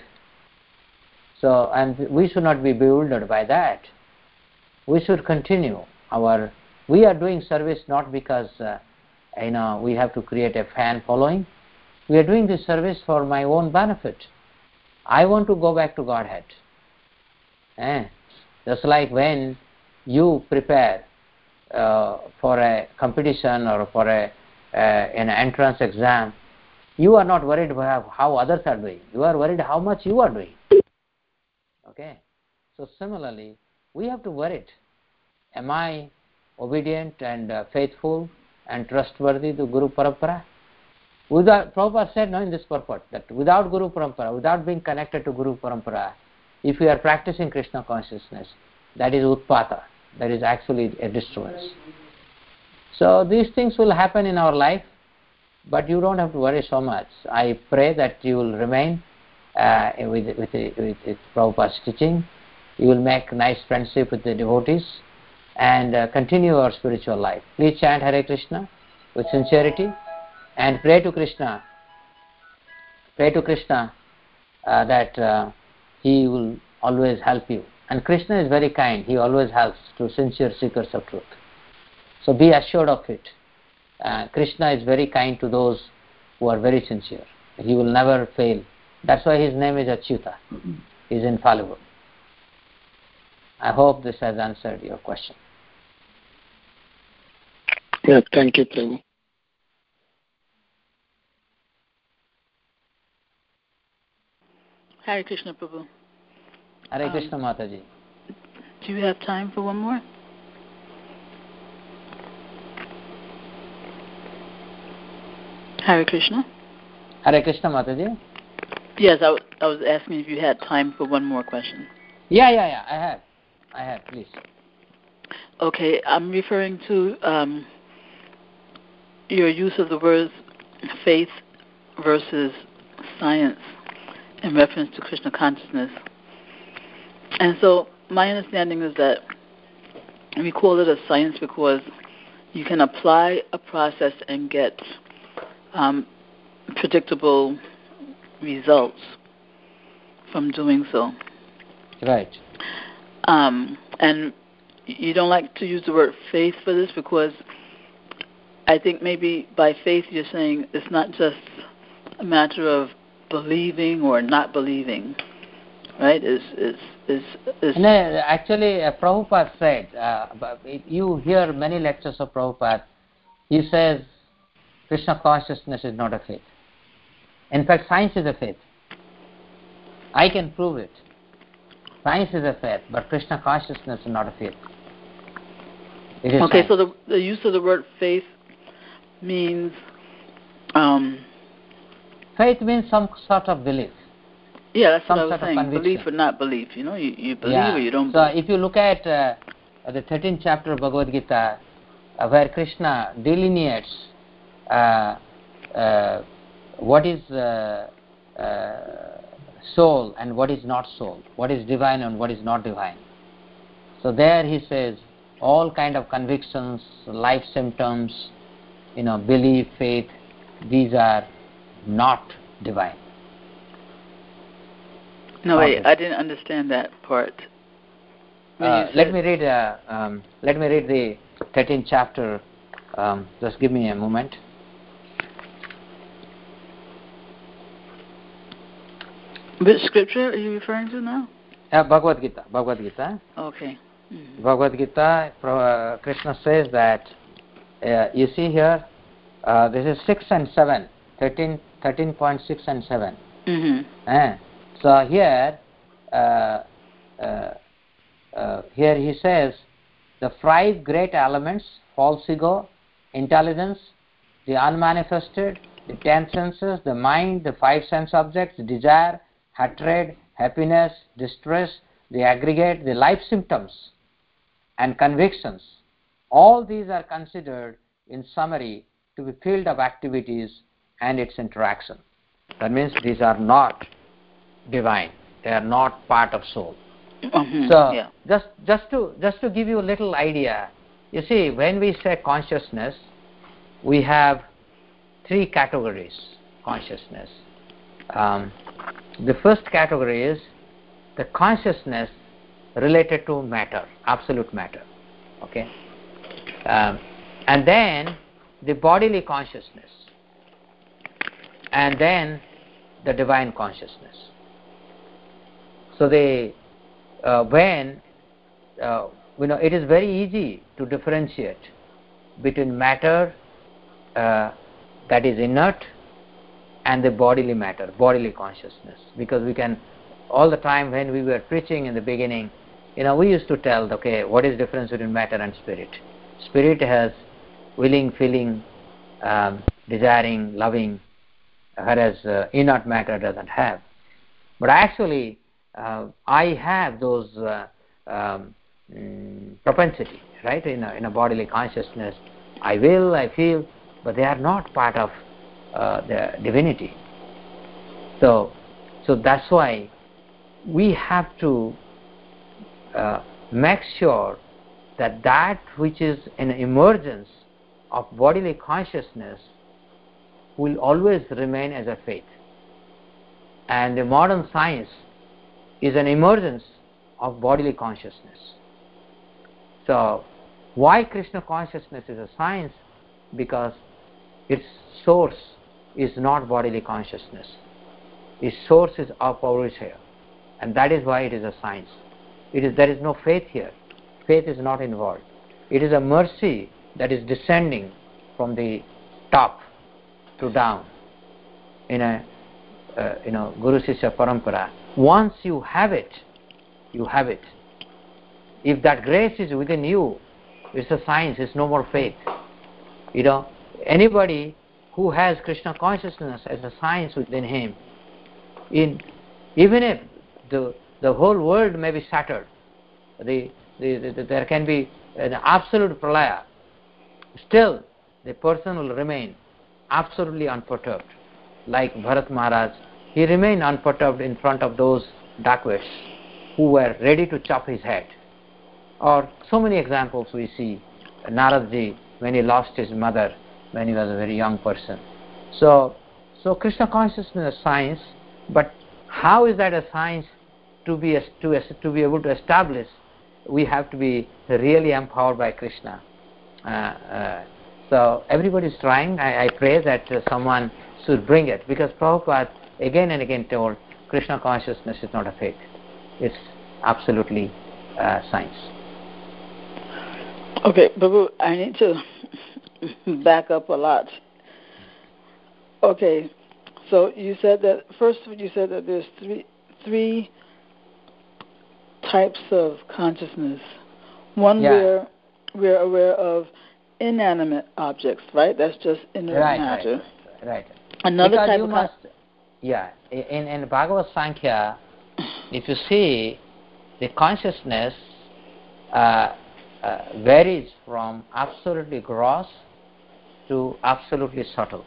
So, and we should not be bewildered by that. We should continue our. We are doing service not because uh, you know we have to create a fan following. We are doing this service for my own benefit. I want to go back to Godhead. Eh? Just like when you prepare uh, for a competition or for a uh, an entrance exam, you are not worried about how others are doing. You are worried how much you are doing. Okay. So similarly, we have to worry. Am I obedient and uh, faithful and trustworthy to Guru Parampara? Without, Prabhupada said no in this purport that without Guru Parampara, without being connected to Guru Parampara, if we are practicing Krishna consciousness, that is utpata, that is actually a disturbance. So these things will happen in our life, but you don't have to worry so much. I pray that you will remain uh, with, with, with, with Prabhupada's teaching. You will make nice friendship with the devotees and uh, continue our spiritual life. Please chant Hare Krishna with sincerity and pray to Krishna. Pray to Krishna uh, that uh, he will always help you. And Krishna is very kind. He always helps to sincere seekers of truth. So be assured of it. Uh, Krishna is very kind to those who are very sincere. He will never fail. That's why his name is Achyuta. He is infallible. I hope this has answered your question. Yeah, thank you, Prabhu. Hare Krishna, Prabhu. Hare um, Krishna, Mataji. Do you have time for one more? Hare Krishna. Hare Krishna, Mataji. Yes, I, w- I was asking if you had time for one more question. Yeah, yeah, yeah, I have. I have, please. Okay, I'm referring to um, your use of the words faith versus science in reference to Krishna consciousness. And so my understanding is that we call it a science because you can apply a process and get um, predictable results from doing so. Right. Um, and you don't like to use the word faith for this because I think maybe by faith you're saying it's not just a matter of believing or not believing, right? Is is is is no, actually, uh, Prabhupada said, uh, but you hear many lectures of Prabhupada, he says Krishna consciousness is not a faith. In fact, science is a faith. I can prove it. Science is a faith, but Krishna consciousness is not a faith. It is okay, science. so the, the use of the word faith means... Um, faith means some sort of belief. Yeah, that's some what I was sort saying. Of belief or not belief. You know, you, you believe yeah. or you don't so believe. So if you look at uh, the thirteenth chapter of Bhagavad Gita, uh, where Krishna delineates uh, uh, what is uh, uh, soul and what is not soul, what is divine and what is not divine. So there he says all kind of convictions, life symptoms, you know, belief, faith, these are not divine. No, wait, I didn't understand that part. Uh, let me read. Uh, um, let me read the thirteenth chapter. Um, just give me a moment. Which scripture are you referring to now? Uh, Bhagavad Gita. Bhagavad Gita. Okay. Mm-hmm. Bhagavad Gita. Uh, Krishna says that. Uh, you see here. Uh, this is six and seven. Thirteen. Thirteen point six and seven. Mm-hmm. Uh, so here. Uh, uh, Uh, here he says the five great elements: false ego, intelligence, the unmanifested, the ten senses, the mind, the five sense objects, desire, hatred, happiness, distress, the aggregate, the life symptoms and convictions. All these are considered in summary to be field of activities and its interaction. That means these are not divine. They are not part of soul. Mm-hmm. So yeah. just just to just to give you a little idea, you see, when we say consciousness, we have three categories. Consciousness. Um, the first category is the consciousness related to matter, absolute matter. Okay, um, and then the bodily consciousness, and then the divine consciousness. So they Uh, when uh, you know, it is very easy to differentiate between matter uh, that is inert and the bodily matter, bodily consciousness, because we can all the time when we were preaching in the beginning, you know, we used to tell, okay, what is the difference between matter and spirit? Spirit has willing, feeling, um, desiring, loving, whereas uh, inert matter doesn't have. But actually Uh, I have those uh, um, mm, propensity, right? In a, in a bodily consciousness, I will, I feel, but they are not part of uh, the divinity. So, so that's why we have to uh, make sure that that which is an emergence of bodily consciousness will always remain as a faith. And the modern science is an emergence of bodily consciousness. So, why Krishna consciousness is a science? Because its source is not bodily consciousness. Its source is Apaurushaya, and that is why it is a science. It is, there is no faith here. Faith is not involved. It is a mercy that is descending from the top to down in a uh, you know, Guru Sishya Parampara. Once you have it, you have it. If that grace is within you, it's a science, it's no more faith. You know, anybody who has Krishna consciousness as a science within him, in even if the the whole world may be shattered, the, the, the, there can be an absolute pralaya, still the person will remain absolutely unperturbed. Like Bharat Maharaj, he remained unperturbed in front of those dacoits who were ready to chop his head. Or so many examples we see. Naradji, when he lost his mother when he was a very young person. So, so Krishna consciousness is science, but how is that a science to be to, to be able to establish? We have to be really empowered by Krishna. Uh, uh, so everybody is trying. I, I pray that uh, someone should bring it, because Prabhupada again and again told Krishna consciousness is not a faith. It's absolutely uh, science. Okay, Babu, I need to back up a lot. Okay, so you said that, first you said that there's three three types of consciousness. One yeah. where we're aware of inanimate objects, right? That's just inert right, matter. Right, right. Another because type you of must, yeah, in, in Bhagavad Sankhya, if you see, the consciousness uh, uh, varies from absolutely gross to absolutely subtle.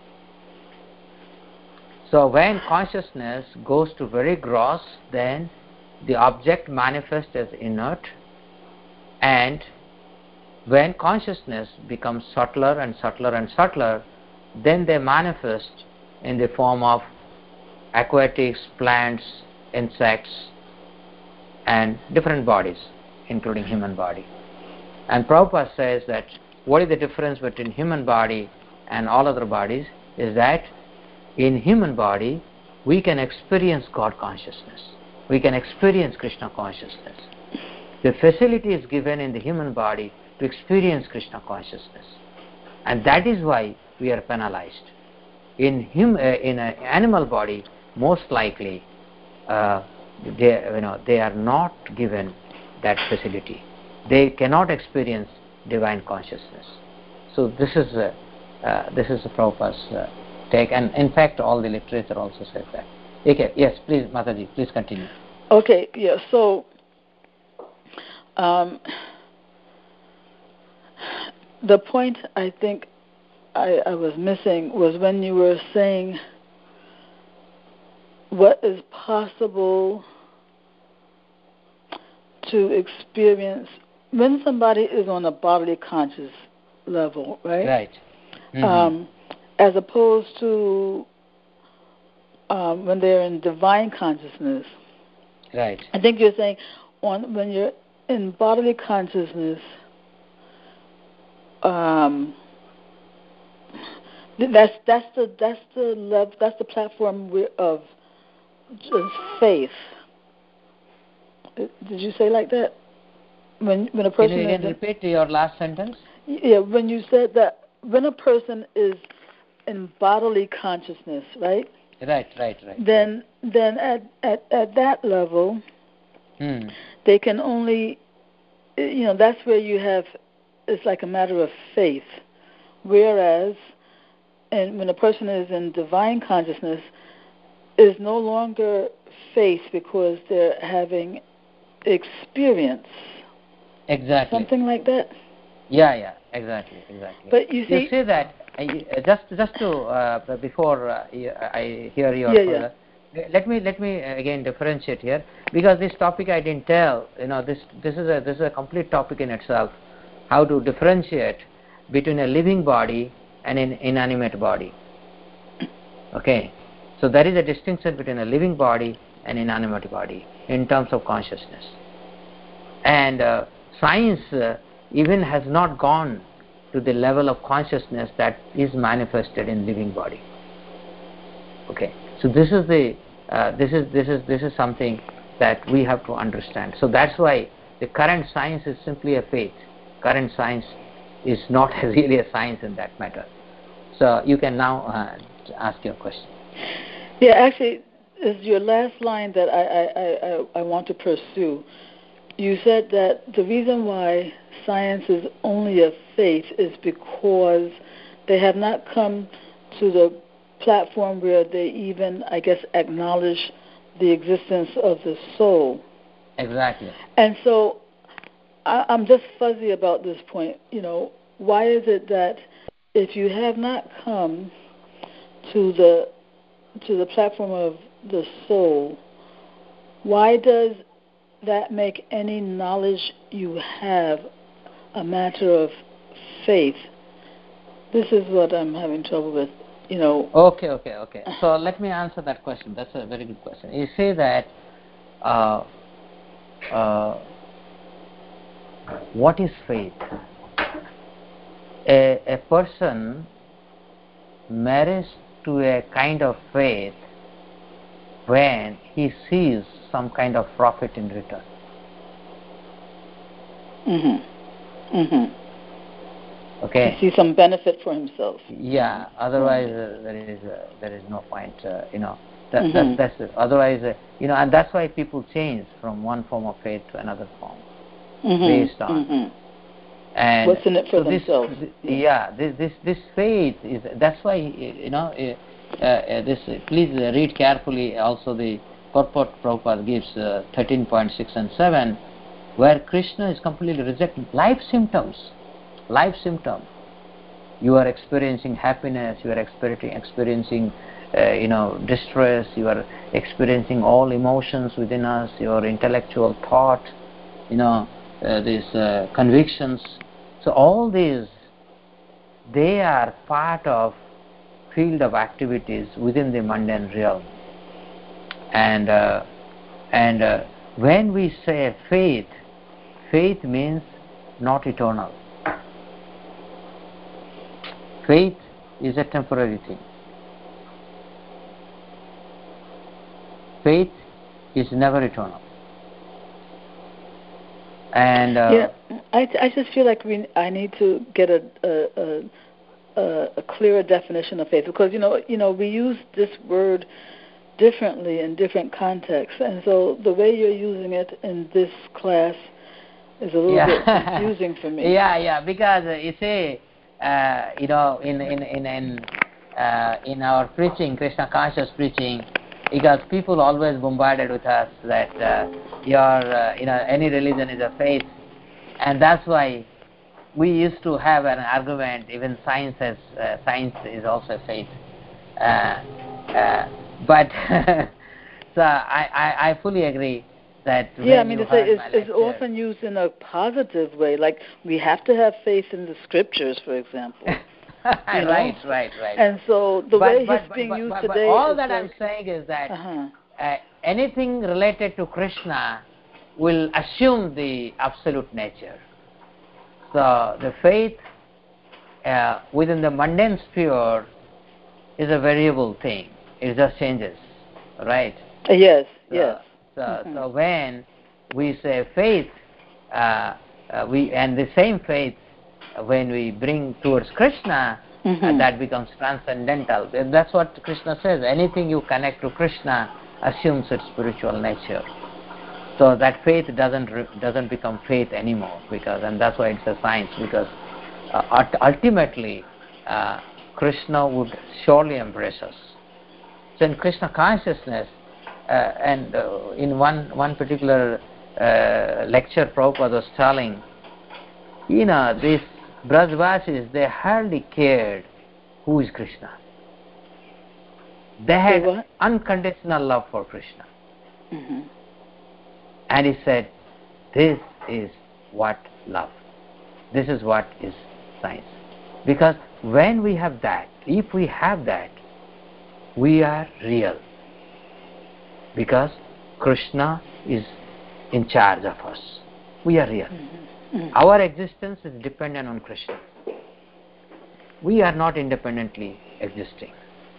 So when consciousness goes to very gross, then the object manifests as inert, and when consciousness becomes subtler and subtler and subtler, then they manifest in the form of aquatics, plants, insects, and different bodies, including human body. And Prabhupada says that what is the difference between human body and all other bodies is that in human body we can experience God consciousness, we can experience Krishna consciousness. The facility is given in the human body to experience Krishna consciousness, and that is why we are penalized. In hum, uh, in an animal body, most likely uh, they, you know, they are not given that facility. They cannot experience divine consciousness. So this is uh, uh, this is the Prabhupada's uh, take, and in fact all the literature also says that. Okay, yes, please, Mataji, please continue. Okay, yeah, so um, the point I think I, I was missing was when you were saying what is possible to experience when somebody is on a bodily conscious level, right? Right. Mm-hmm. Um, as opposed to um, when they're in divine consciousness. Right. I think you're saying on when you're in bodily consciousness, um, that's that's the that's the level, that's the platform of just faith. Did you say like that? When when a person Can you again is repeat your last sentence? Yeah, when you said that when a person is in bodily consciousness, right? Right, right, right. Then then at at, at that level, hmm. they can only, you know, that's where you have, it's like a matter of faith. Whereas, and when a person is in divine consciousness, is no longer faith because they're having experience. Exactly. Something like that? Yeah, yeah, exactly, exactly. But you see, you say that uh, just just to uh, before uh, I hear your yeah, further, yeah. let me let me again differentiate here, because this topic I didn't tell. You know, this this is a this is a complete topic in itself. How to differentiate between a living body and an inanimate body. Okay, so there is a distinction between a living body and inanimate body in terms of consciousness, and uh, science uh, even has not gone to the level of consciousness that is manifested in living body. Okay, so this is the uh, this is this is this is something that we have to understand. So that's why the current science is simply a faith. Current science is not really a science in that matter. So you can now uh, ask your question. Yeah, actually, is your last line that I I, I, I want to pursue. You said that the reason why science is only a faith is because they have not come to the platform where they even, I guess, acknowledge the existence of the soul. Exactly. And so I, I'm just fuzzy about this point. You know, why is it that if you have not come to the to the platform of the soul, why does that make any knowledge you have a matter of faith? This is what I'm having trouble with, you know. Okay, okay, okay. So let me answer that question. That's a very good question. You say that uh, uh, what is faith? A, a person marries to a kind of faith when he sees some kind of profit in return. Mm-hmm. Mm-hmm. Okay. He sees some benefit for himself. Yeah. Otherwise, uh, there is uh, there is no point. Uh, you know. That, mm-hmm. that, that's otherwise, uh, you know, and that's why people change from one form of faith to another form, mm-hmm. based on. Mm-hmm. And what's in it for so themselves. This, yeah, this this this faith is. That's why you know uh, uh, this. Please read carefully. Also, the purport Prabhupada gives uh, thirteen point six and seven, where Krishna is completely rejecting life symptoms. Life symptom. You are experiencing happiness. You are experiencing experiencing. Uh, you know, distress, you are experiencing all emotions within us, your intellectual thought, you know, uh, these uh, convictions. So all these, they are part of field of activities within the mundane realm. And, uh, and uh, when we say faith, faith means not eternal. Faith is a temporary thing. Faith is never eternal. And uh, yeah, I, I just feel like we I need to get a a, a a clearer definition of faith, because you know you know we use this word differently in different contexts, and so the way you're using it in this class is a little yeah. bit confusing for me. Yeah, yeah, because uh, you say uh, you know in in in in, uh, in our preaching, Krishna conscious preaching. Because people always bombarded with us that uh, your, uh, you know, any religion is a faith, and that's why we used to have an argument. Even science has, uh, science is also a faith. Uh, uh, but so I, I, I fully agree that. Yeah, I mean, it's, it's, it's often used in a positive way, like we have to have faith in the scriptures, for example. You know? Right, right, right. And so the but, way but, it's being but, used but, today. But all is that like, I'm saying is that uh-huh. uh, anything related to Krishna will assume the absolute nature. So the faith uh, within the mundane sphere is a variable thing. It just changes, right? Yes, so, yes. So, mm-hmm. so when we say faith, uh, uh, we and the same faith, when we bring towards Krishna, mm-hmm. uh, that becomes transcendental. That's what Krishna says. Anything you connect to Krishna assumes its spiritual nature. So that faith doesn't doesn't become faith anymore, because and that's why it's a science. Because uh, ultimately, uh, Krishna would surely embrace us. So in Krishna consciousness, uh, and uh, in one one particular uh, lecture, Prabhupada was telling, you know, these Brajvasis, they hardly cared who is Krishna. They had unconditional love for Krishna. Mm-hmm. And he said, this is what love. This is what is science. Because when we have that, if we have that, we are real. Because Krishna is in charge of us. We are real. Mm-hmm. Mm-hmm. Our existence is dependent on Krishna. We are not independently existing.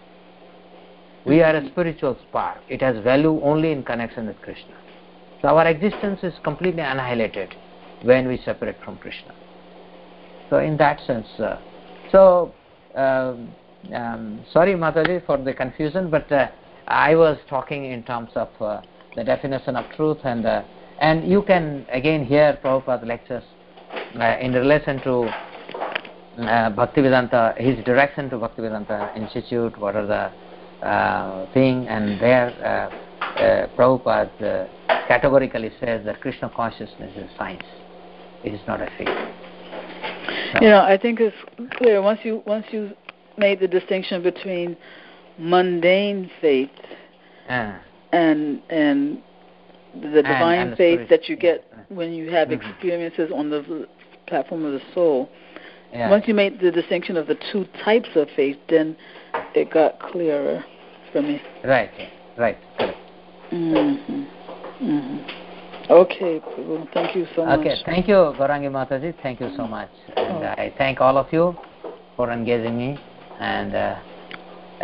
We are a spiritual spark. It has value only in connection with Krishna. So our existence is completely annihilated when we separate from Krishna. So in that sense, uh, so um, um, sorry Mataji for the confusion, but uh, I was talking in terms of uh, the definition of truth, and uh, and you can again hear Prabhupada lectures uh, in relation to uh, Bhaktivedanta, his direction to Bhaktivedanta Institute, what are the uh, thing, and there uh, uh, Prabhupada uh, categorically says that Krishna consciousness is science. It is not a faith. So. You know, I think it's clear once you once you made the distinction between mundane faith uh, and and the divine and, and faith the that you get yeah. when you have mm-hmm. experiences on the platform of the soul. Yeah. Once you made the distinction of the two types of faith, then it got clearer for me. Right, right, correct. Mm-hmm. Mm-hmm. Okay, thank you so much. Okay, thank you, Gaurangi Mataji. Thank you so much. And oh. I thank all of you for engaging me. And uh, uh,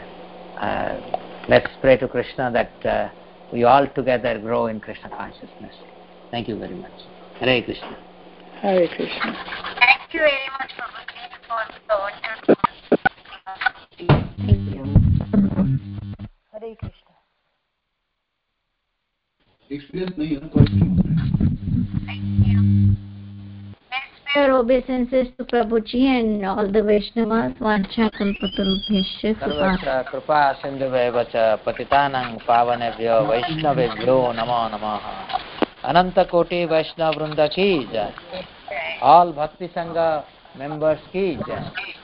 uh, let's pray to Krishna that uh, we all together grow in Krishna consciousness. Thank you very much. Hare Krishna. Hare Krishna. Thank you very much for the Thank you. Hare Krishna. Experience नहीं है तो Thank you. Next sincere obeisances to Prabhuji and all the Vaishnavas. Vancha kalpatarubhyascha सर्वत्र कृपा सिन्धुभ्येव च पतितानां पावनेभ्यो वैष्णवेभ्यो नमो नमः। अनंत कोटि वैष्णव वृंद की जय। ऑल भक्ति संघ members की जय।